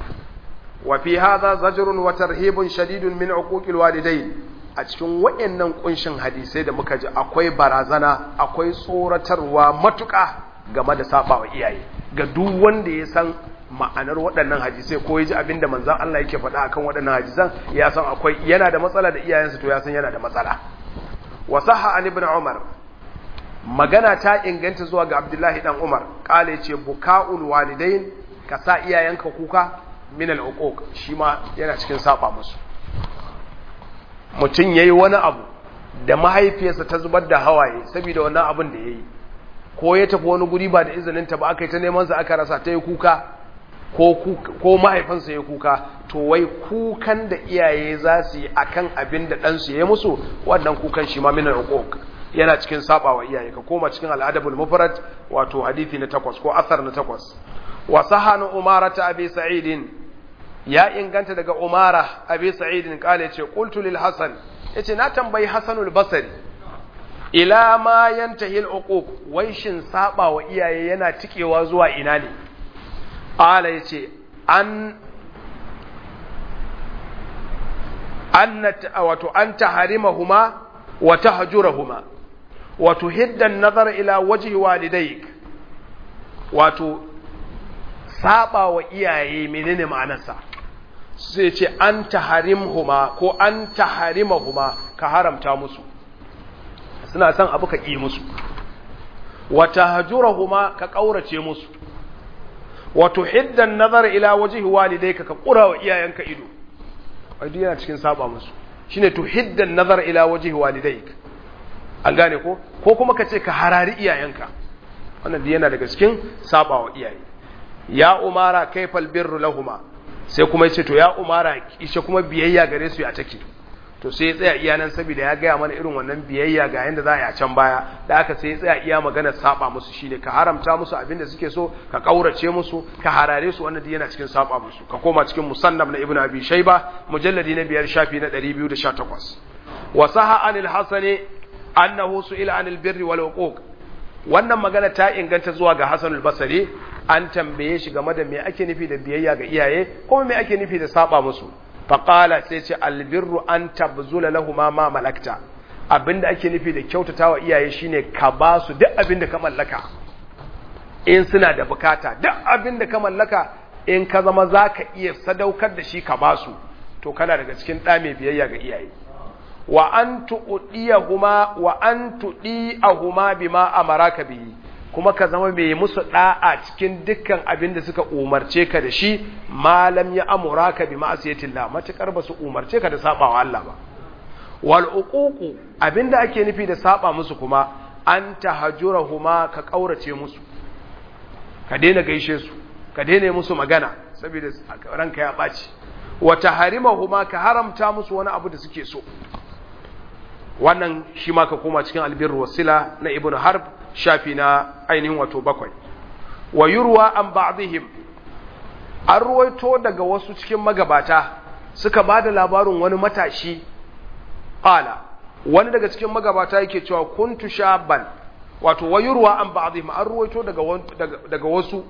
وفي هذا زجر وترهيب شديد من عقوق الوالدين. a cikin wayannan kunshin hadisai da muka ji akwai barazana, akwai tsoratarwa matuƙa game da sabawa iyaye ga duk wanda ya san ma'anar waɗannan hadisai ko ya ji abinda manzon Allah yake faɗa akan waɗannan hadisan, ya san akwai yana da matsala da iyayensa, to ya san yana da matsala. wa sahha an ibn Umar, magana ta inganta zuwa ga Abdullahi dan Umar, kale yace buka'ul walidain, ka sa iyayenka kuka min al-uquq, shi ma yana cikin saba musu. Mutum yayi wani abu da mahaifiyarsa ta zubar da hawaye saboda wannan abin da yayi, ko ya tafi wani guri ba da izinin ta ba, aka yi ta neman sa aka rasa, ta yi kuka, ko ko mahaifinsa ya kuka, to wai kukan da iyaye za su yi akan abin da dan su yayi musu, wannan kukan shi ma min al-uquq. yana cikin saba wa iyaye ka koma cikin al-adabul mufrad wato hadisi na takwas ko asar na takwas wa sahanu umarata abi sa'id ya inganta daga umara abi sa'id kale yace qultu lil hasan yace na tambayi hasanul basri ila ma yantahi al-uquq wai shin saba wa iyaye yana tikewa zuwa ina ne qala yace an annat wato an taharimahuma wa tahjurahuma wa tuhidda an-nazar ila wajhi walidayk wato saba wa iyaye menene ma'anarsa sai ce an taharimhuma ko an taharimahuma ka haramta musu suna son abu ka ƙi musu wa tahjurahuma ka kaurace musu wa tuhidda an-nazar ila wajhi walidayka ka kura wa iyayenka ido ai duk yana cikin saba musu shine tuhidda an-nazar ila wajhi walidayka an gane ko ko kuma ka ce ka harari iyayenka wannan duk yana daga cikin saba wa iyaye ya umara kaifal birru lahuma sai kuma yace to ya umara ishe kuma biyayya gare su ya take to sai ya tsaya iya nan saboda ya gaya mana irin wannan biyayya ga yanda za a yi a can baya da aka sai ya tsaya iya magana saba musu shine ka haramta musu abinda suke so ka kaurace musu ka harare su wannan yana cikin saba musu ka koma cikin musannaf na ibnu abi shayba mujalladi na biyar shafi na ɗari biyu da sha takwas wa saha anil hasani annahu su'ila anil birri wal uquq wannan magana ta inganta zuwa ga Hassan al-Basri an tambaye shi game da me ake nufi da biyayya ga iyaye kuma me ake nufi da saba musu faqala sai ce albirru an tabzula lahumu ma malakta abinda ake nufi da kyautatawa iyaye shine ka ba su duk abinda ka mallaka in suna da bukata duk abinda ka mallaka in ka zama zaka iya sadaukar da shi ka ba su to kana daga cikin da mai biyayya ga iyaye wa an tu'diyahuma wa an tu'diyahuma bima amaraka bihi kuma ka zama mai musu da'a cikin dukkan abin da suka umarce ka da shi malam ya amuraka bi ma'asiyatillah matakar ba su umarce ka da sabawa Allah ba wal uququ abinda ake nufi da saba musu kuma an tahajurahuma ka kaurace musu ka daina gaishe su ka daina musu magana saboda ranka ya baci wa taharimahuma ka haramta musu wani abu da suke so wannan shi ma ka koma cikin albirru wasila na ibnu harb shafi na ainihin wato bakwai wa yurwa an ba'dihim an ruwaito daga wasu cikin magabata suka bada labarin wani matashi qala wani daga cikin magabata yake cewa kuntu shaban wato wa yurwa an ba'dihim an ruwaito daga daga wasu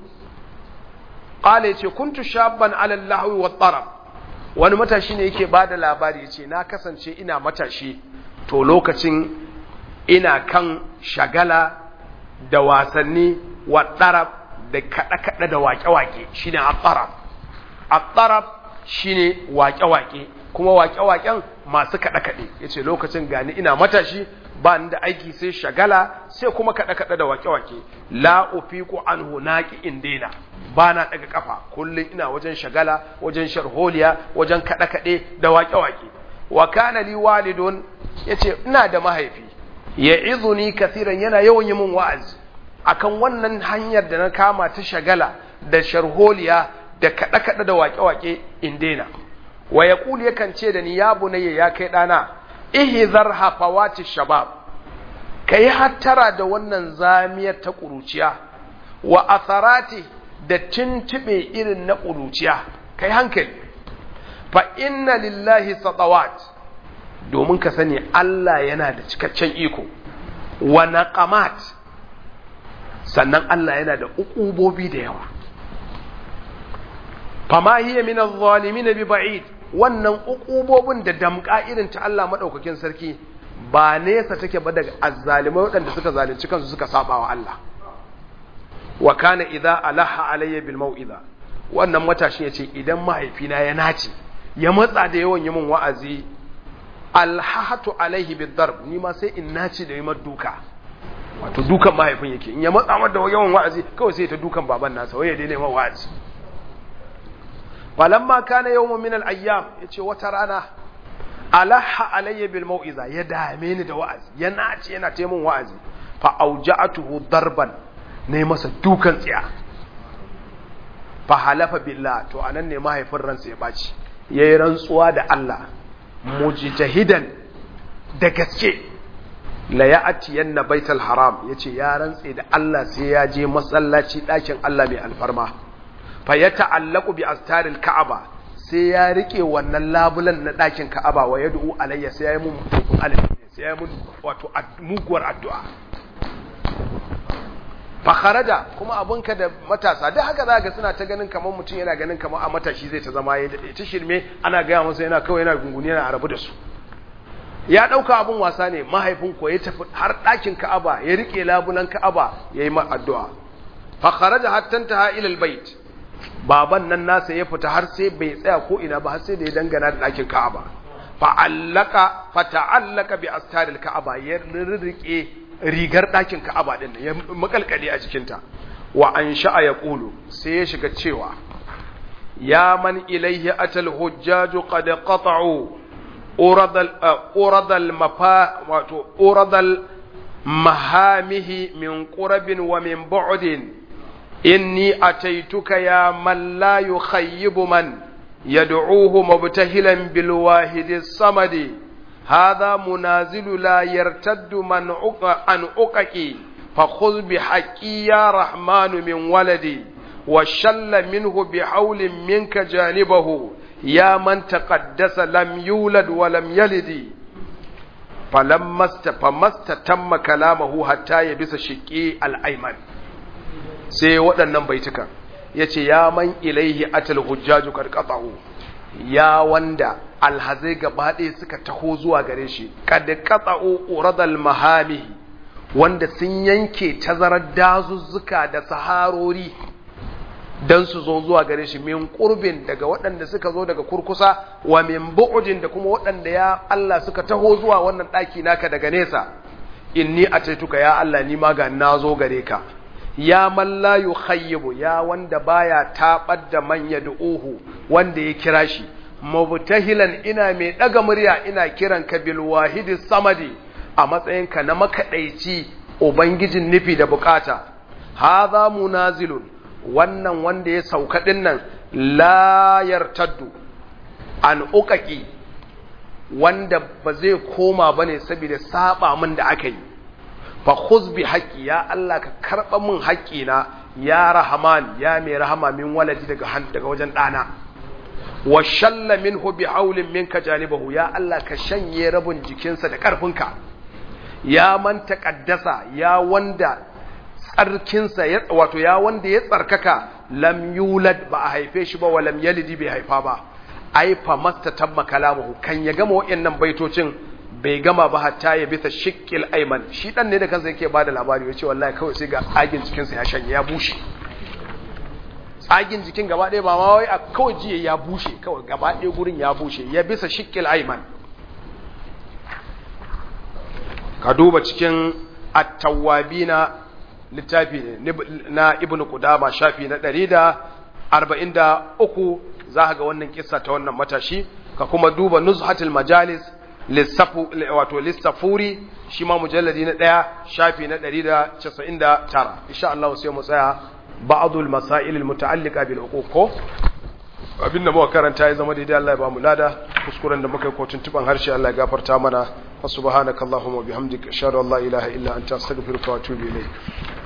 qala yace kuntu shaban ala al-lahwi wat-tarab wani matashi ne yake bada labari yace na kasance ina matashi to lokacin ina kan shagala da wasanni wa ɗarab da kaɗe-kaɗe da waƙe-waƙe shi ne a-ɗarab a-ɗarab shi ne waƙe-waƙe kuma waƙe-waƙen masu kaɗe-kaɗe ya ce lokacin gani ina matashi ba ni da aiki sai shagala sai kuma kaɗe-kaɗe da waƙe-waƙe la'ufiku an hunaki in daina ba na ɗaga ƙafa kullum ina wajen shagala wajen sharholiya wajen kaɗe-kaɗe da waƙe-waƙe wa kana li walidun yace ina da mahaifi ya izuni kathiran yana yawan yi min wa'azi akan wannan hanyar da na kama ta shagala da sharholiya da kada kada da wake wake in daina wa yaqulu yakan ce da ni ya bunayya ya kai dana ihzar hafawati shabab kai hattara da wannan zamiyar ta kuruciya wa atharati da tuntube irin na kuruciya kai hankali fa inna lillahi satawat domin ka sani Allah yana da cikakken iko wa naqamat sannan Allah yana da ukubobi da yawa fama hiya min adh-dhalimin bi ba'id wannan ukubobin da damka irin ta Allah madaukakin sarki ba nesa take ba daga azzalimai waɗanda suka zalunci kansu suka saba wa Allah wa kana idza alaha alayya bil mau'iza wannan matashin yace idan mahaifina ya nace ya matsa da yawan yimin wa'azi alhahatu alaihi bidarb ni ma sai in naci da yimar duka wato dukan mahaifin yake in ya matsa mar da yawan wa'azi kawai sai ta dukan baban nasa waye dai neman wa'azi falamma kana yawmun min al-ayyam yace wata rana alaha alayya bil mau'iza ya dame ni da wa'azi ya naci yana ta min wa'azi fa auja'atuhu darban ne masa dukan tsiya fa halafa billah to anan ne mahaifin ransa ya baci yayi rantsuwa da Allah mujtahidan da gaske la ya'tiyanna baital haram yace ya rantse da Allah sai ya je masallaci dakin Allah mai alfarma fa yata'allaqu bi astaril ka'aba sai ya rike wannan labulan na dakin ka'aba wa yad'u alayya sai ya yi mun alif sai ya yi mun wato muguwar addu'a fa kharaja kuma abunka da matasa duk haka zaka suna ta ganin kamar mutum yana ganin kamar a matashi zai ta zama ya ta shirme ana ga masa yana kawai yana gunguni yana arabu da su ya dauka abun wasa ne mahaifin ko ya tafi har dakin Ka'aba ya rike labulan Ka'aba yayi ma addu'a fa kharaja hatta taha ila albayt baban nan nasa ya fita har sai bai tsaya ko ina ba har sai da ya dangana da dakin Ka'aba fa allaka fa ta'allaka bi astaril Ka'aba ya rike rigar ɗakin Ka'aba din ya makalkale a jikinta wa an sha'a ya ƙulu sai ya shiga cewa ya man ilaihi atal hujjaju qad qata'u uradal uradal mafa wato uradal mahamihi min qurabin wa min bu'din inni ataituka ya man la yukhayyibu man yad'uhu mubtahilan bil wahidis samadi هذا منازل لا يرتد من عن أقك فخذ بحقي يا رحمن من ولدي وشل منه بحول منك جانبه يا من تقدس لم يولد ولم يلد فلما فما استتم كلامه حتى يبس شقي الأيمن sai waɗannan baitukan yace ya man ilaihi atal hujjaju kad qata'u ya wanda alhazai gaba ɗaya suka taho zuwa gare shi kad qata'u uradal mahami wanda sun yanke tazarar dazuzzuka da saharori dan su zo zuwa gare shi min qurbin daga waɗanda suka zo daga kurkusa wa min bu'din da kuma waɗanda ya Allah suka taho zuwa wannan ɗaki naka daga nesa inni ataituka ya Allah ni ma ga nazo gare ka ya man la yukhayyibu ya wanda baya tabar da man yad'uhu wanda ya kira shi mubtahilan ina mai daga murya ina kiran ka bil wahidi samadi a matsayinka na makadaici ubangijin nufi da bukata hadha munazilun wannan wanda ya sauka dinnan la yartaddu an uqaqi wanda ba zai koma bane saboda saba min da aka yi fa khuz bi haqqi ya Allah ka karba min haƙƙina ya rahman ya mai rahama min waladi daga daga wajen dana wa shalla minhu bi haulin minka janibahu ya Allah ka shanye rabin jikinsa da karfinka ya man taqaddasa ya wanda tsarkinsa ya wato ya wanda ya tsarkaka lam yulad ba a haife shi ba wa lam yalidi bai haifa ba ai fa mastatamma kalamuhu kan ya gama wayannan baitocin bai gama ba hatta ya bisa shikkil aiman shi dan ne da kansa yake bada labari yace wallahi kawai sai ga tsagin jikin sa ya shanye ya bushe tsagin jikin gaba ɗaya ba ma wai a kawai jiye ya bushe kawai gaba ɗaya gurin ya bushe ya bisa shikkil aiman ka duba cikin at-tawwabina littafi na ibnu qudama shafi na ɗari da arba'in da uku za ka ga wannan kissa ta wannan matashi ka kuma duba nuzhatul majalis lissafu wato lissafuri shi ma mujalladi na ɗaya shafi na ɗari da casa'in da tara insha Allah sai mu tsaya ba'dul masail al muta'alliqa bil huquq abinda muka karanta ya zama daidai Allah ya ba mu lada kuskuren da muka yi kotun tuban harshe Allah ya gafarta mana subhanakallahumma bihamdika ashhadu an la ilaha illa anta astaghfiruka wa atubu ilayk